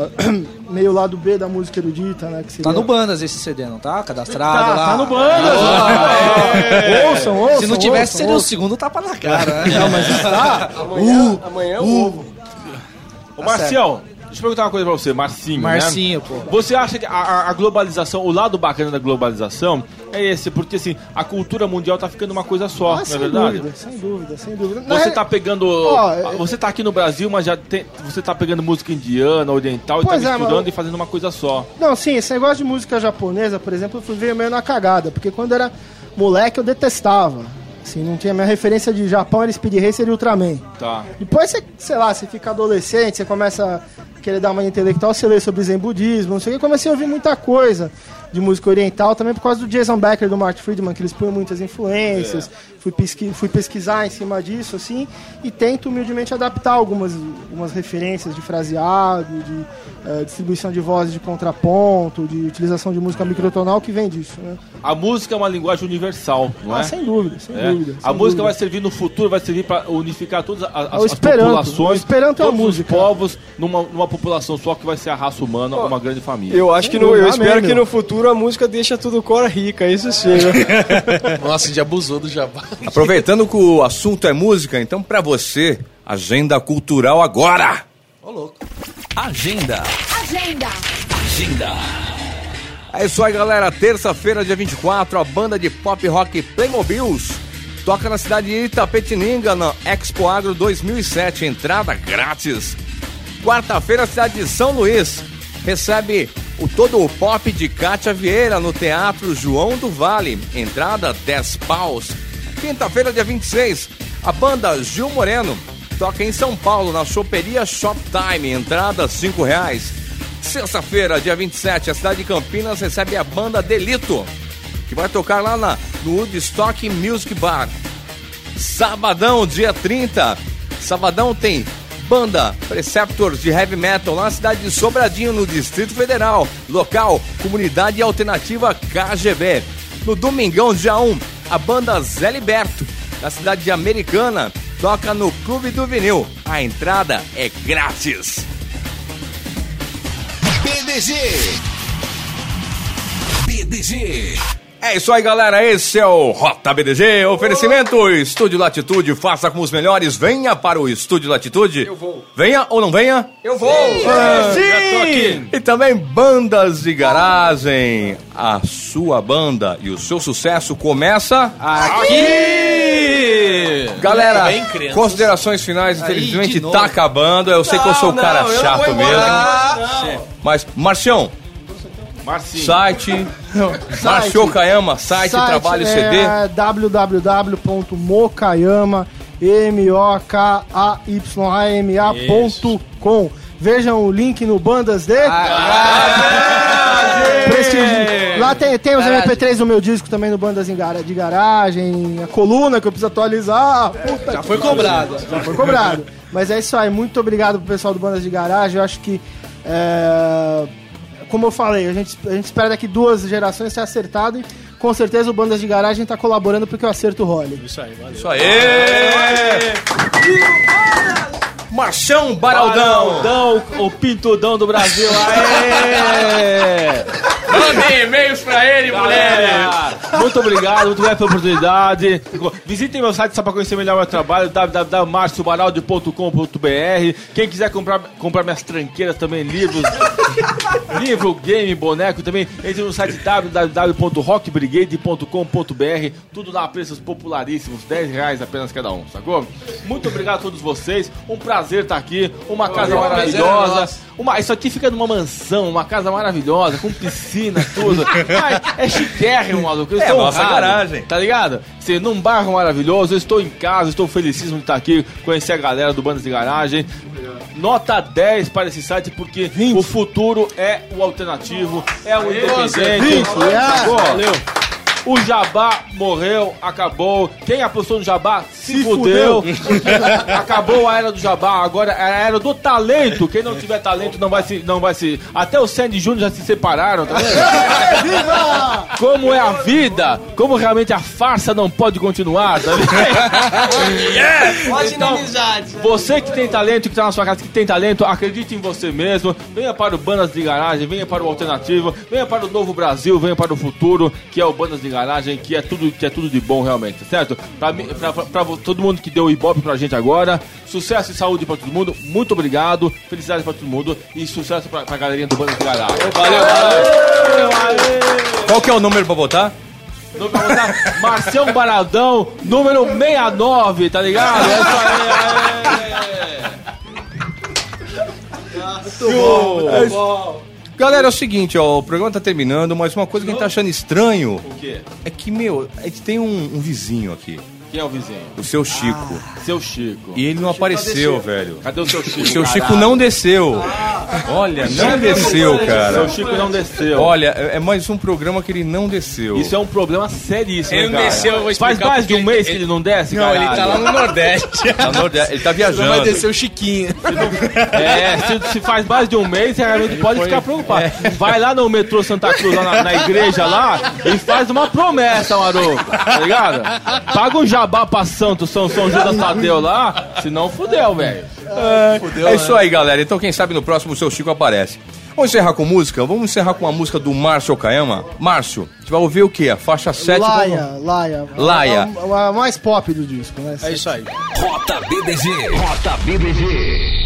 E: meio lado B da música erudita, né? Que seria...
J: Tá no Bandas esse C D, não tá? Cadastrado
E: tá,
J: lá.
E: Tá no Bandas!
J: Ah,
E: é. Ouçam, ouçam.
J: Se não tivesse,
E: ouçam,
J: seria
E: ouçam.
J: o segundo tapa na cara, né?
E: Não, mas está.
F: Amanhã,
E: Uh,
F: amanhã é o
E: uh.
F: ovo.
C: Ô, Marcião, deixa eu perguntar uma coisa pra você, Marcinho,
J: Marcinho,
C: né?
J: pô.
C: Você acha que a- a, a globalização, o lado bacana da globalização é esse, porque assim, a cultura mundial tá ficando uma coisa só,
E: Ah,
C: não é
E: sem
C: verdade?
E: dúvida, sem dúvida, sem dúvida. Na
C: Você
E: re-
C: tá pegando.
E: Ó, é-
C: Você tá aqui no Brasil, mas já tem. Você tá pegando música indiana, oriental
E: Pois
C: e
E: é,
C: tá misturando
E: mas-
C: e fazendo uma coisa só.
E: Não, sim, esse negócio de música japonesa, por exemplo, eu fui ver meio na cagada, porque quando eu era moleque eu detestava. Assim, não tinha minha referência de Japão, era Speed Racer e Ultraman.
C: Tá.
E: Depois você, sei lá, você fica adolescente, você começa a querer dar uma intelectual, você lê sobre zen budismo, não sei o que, comecei a ouvir muita coisa de música oriental, também por causa do Jason Becker, do Martin Friedman, que eles põem muitas influências, é. fui, pesqui fui pesquisar em cima disso, assim, e tento humildemente adaptar algumas, algumas referências de fraseado, de uh, distribuição de vozes de contraponto, de utilização de música microtonal que vem disso, né?
C: A música é uma linguagem universal, não
E: Ah,
C: é?
E: sem dúvida, sem
C: É.
E: dúvida.
C: A
E: sem
C: música
E: dúvida.
C: vai servir no futuro, vai servir para unificar todas as, as,
E: O
C: as
E: Esperanto,
C: populações,
E: o Esperanto é a
C: todos
E: música.
C: os povos, numa, numa população só que vai ser a raça humana, uma grande família.
F: Eu acho que no,
E: dúvida,
F: eu espero
E: amém,
F: que
E: meu.
F: no futuro a música deixa tudo cor rica, isso sim. Né?
H: Nossa, a gente abusou do jabá.
B: Aproveitando que o assunto é música, então pra você, agenda cultural agora.
J: Ô, louco.
A: Agenda.
M: Agenda.
A: Agenda.
B: É isso aí, galera. Terça-feira, dia vinte e quatro, a banda de pop rock Playmobiles toca na cidade de Itapetininga, na Expo Agro dois mil e sete. Entrada grátis. Quarta-feira, a cidade de São Luís recebe o Todo o Pop de Cátia Vieira no Teatro João do Vale. Entrada dez paus. Quinta-feira, dia vinte e seis, a banda Gil Moreno toca em São Paulo, na choperia Shoptime. Entrada cinco reais. Sexta-feira, dia vinte e sete, a cidade de Campinas recebe a banda Delito, que vai tocar lá na, no Woodstock Music Bar. Sabadão, dia trinta, sabadão tem banda Preceptors de Heavy Metal lá na cidade de Sobradinho, no Distrito Federal. Local, Comunidade Alternativa K G B. No domingão, dia um, a banda Zé Liberto, na cidade de Americana, toca no Clube do Vinil. A entrada é grátis.
A: B D G. B D G.
B: É isso aí, galera, esse é o Rota B D G, oferecimento Estúdio Latitude, faça com os melhores, venha para o Estúdio Latitude.
F: Eu vou.
B: Venha ou não venha?
F: Eu vou!
B: Ah,
C: Já tô aqui.
B: E também Bandas de Garagem, a sua banda e o seu sucesso começa
C: Aqui!
B: Galera,
H: Bem, crianças.
B: considerações finais,
J: Aí,
B: infelizmente
J: de novo.
B: tá acabando, eu sei que eu sou o cara
F: não, eu não
B: chato
F: vou embora.
B: mesmo. Mas, Marcião,
C: Marcinho.
B: site, Marcio Kayama, site, trabalho,
E: é
B: C D.
E: w w w ponto mokayama M O K A Y A M A ponto com. Vejam o link no Bandas de Prestígio. Lá tem, tem os M P três do meu disco também no Bandas em Gara- de Garagem, a coluna que eu preciso atualizar. Puta
J: Já
E: que
J: foi cobrado.
E: Já foi cobrado. Mas é isso aí, muito obrigado pro pessoal do Bandas de Garagem. Eu acho que, é, como eu falei, a gente, a gente espera daqui duas gerações ser acertado e com certeza o Bandas de Garagem tá colaborando porque o acerto role.
H: Isso aí, valeu.
B: Isso aí! Marchão Baraldão!
C: Baraldão, o pintudão do Brasil. Aê!
B: Mandem e-mails pra ele, mulheres!
C: Galera, muito obrigado, muito obrigado pela oportunidade. Visitem meu site só para conhecer melhor o meu trabalho, w w w ponto marcio baraldi ponto com ponto b r. Quem quiser comprar, comprar minhas tranqueiras também, livros, livro, game, boneco também. Entre no site w w w ponto rock brigade ponto com ponto b r. Tudo lá a preços popularíssimos, dez reais apenas cada um, sacou? Muito obrigado a todos vocês. Um prazer estar aqui. Uma casa
H: Ô,
C: maravilhosa. Uma, isso aqui fica numa mansão, uma casa maravilhosa, com piscina, tudo. Mas é chiquérrimo, maluco. Eu
B: É,
C: estou
B: nossa
C: honrado,
B: garagem.
C: tá ligado? Assim, num bairro maravilhoso, eu estou em casa, estou felicíssimo de estar aqui, conhecer a galera do Bandas de Garagem. Nota dez para esse site, porque o futuro é o alternativo, é o independente. Sacou?
E: Valeu.
C: O Jabá morreu, acabou. Quem apostou no Jabá se, se fudeu. fudeu. Acabou a era do Jabá, agora é a era do talento. Quem não tiver talento não vai se. Não vai se... Até o Sandy Júnior já se separaram, tá vendo? Viva! Como é a vida, como realmente a farsa não pode continuar, tá vendo?
H: Yeah!
C: Pode então, amizade. Você que tem talento, que tá na sua casa, que tem talento, acredite em você mesmo. Venha para o Bandas de Garagem, venha para o Alternativo, venha para o Novo Brasil, venha para o futuro, que é o Bandas de Garagem, que é tudo, que é tudo de bom realmente, certo? Pra, pra, pra, pra todo mundo que deu o ibope pra gente agora, sucesso e saúde pra todo mundo, muito obrigado, felicidades pra todo mundo e sucesso pra, pra galerinha do Bandas de Garagem.
B: Valeu, valeu! Qual que é o número pra votar?
C: Número pra votar, Marcião Baradão, número sessenta e nove, tá ligado? É isso aí!
E: Muito bom, muito bom.
B: Galera, é o seguinte, ó, o programa tá terminando, mas uma coisa que a gente tá achando estranho
C: O quê?
B: é que, meu, a gente tem um, um vizinho aqui,
C: Quem é o vizinho?
B: o seu Chico.
C: Ah, seu Chico.
B: E ele não apareceu, velho.
C: Cadê o seu Chico?
B: O seu
C: caralho?
B: Chico não desceu. Olha, não desceu, cara.
C: Seu Chico não desceu.
B: Olha, é é mais um programa que ele não desceu.
C: Isso é um problema seríssimo,
H: Ele não
C: cara.
H: desceu, eu vou explicar
C: Faz mais de um
H: porque
C: mês
H: ele-
C: que ele não desce,
H: Não,
C: caralho.
H: ele tá lá no Nordeste.
B: Tá no Nordeste, ele tá viajando.
H: Não vai descer o Chiquinho.
C: É, se, se faz mais de um mês, você realmente pode ficar preocupado. Vai lá no metrô Santa Cruz, lá na, na igreja lá, e faz uma promessa, maroco. Tá ligado? Paga um jabá pra Santo, São, São Judas Tadeu lá, senão fudeu, velho.
B: É, é isso aí, galera. Então, quem sabe no próximo o seu Chico aparece. Vamos encerrar com música? Vamos encerrar com a música do Márcio Okayama. Márcio, a gente vai ouvir o quê? A faixa sete?
E: Laia, Laia.
B: Laia.
E: A, a- a mais pop do disco, né?
H: É isso aí.
A: Rota B D G. Rota B D G.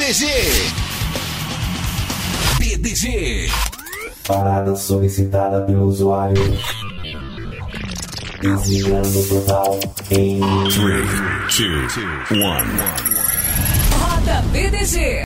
A: D G. B D G.
M: Parada solicitada pelo usuário. Desligando total em
A: três, dois, um.
N: Roda B D G.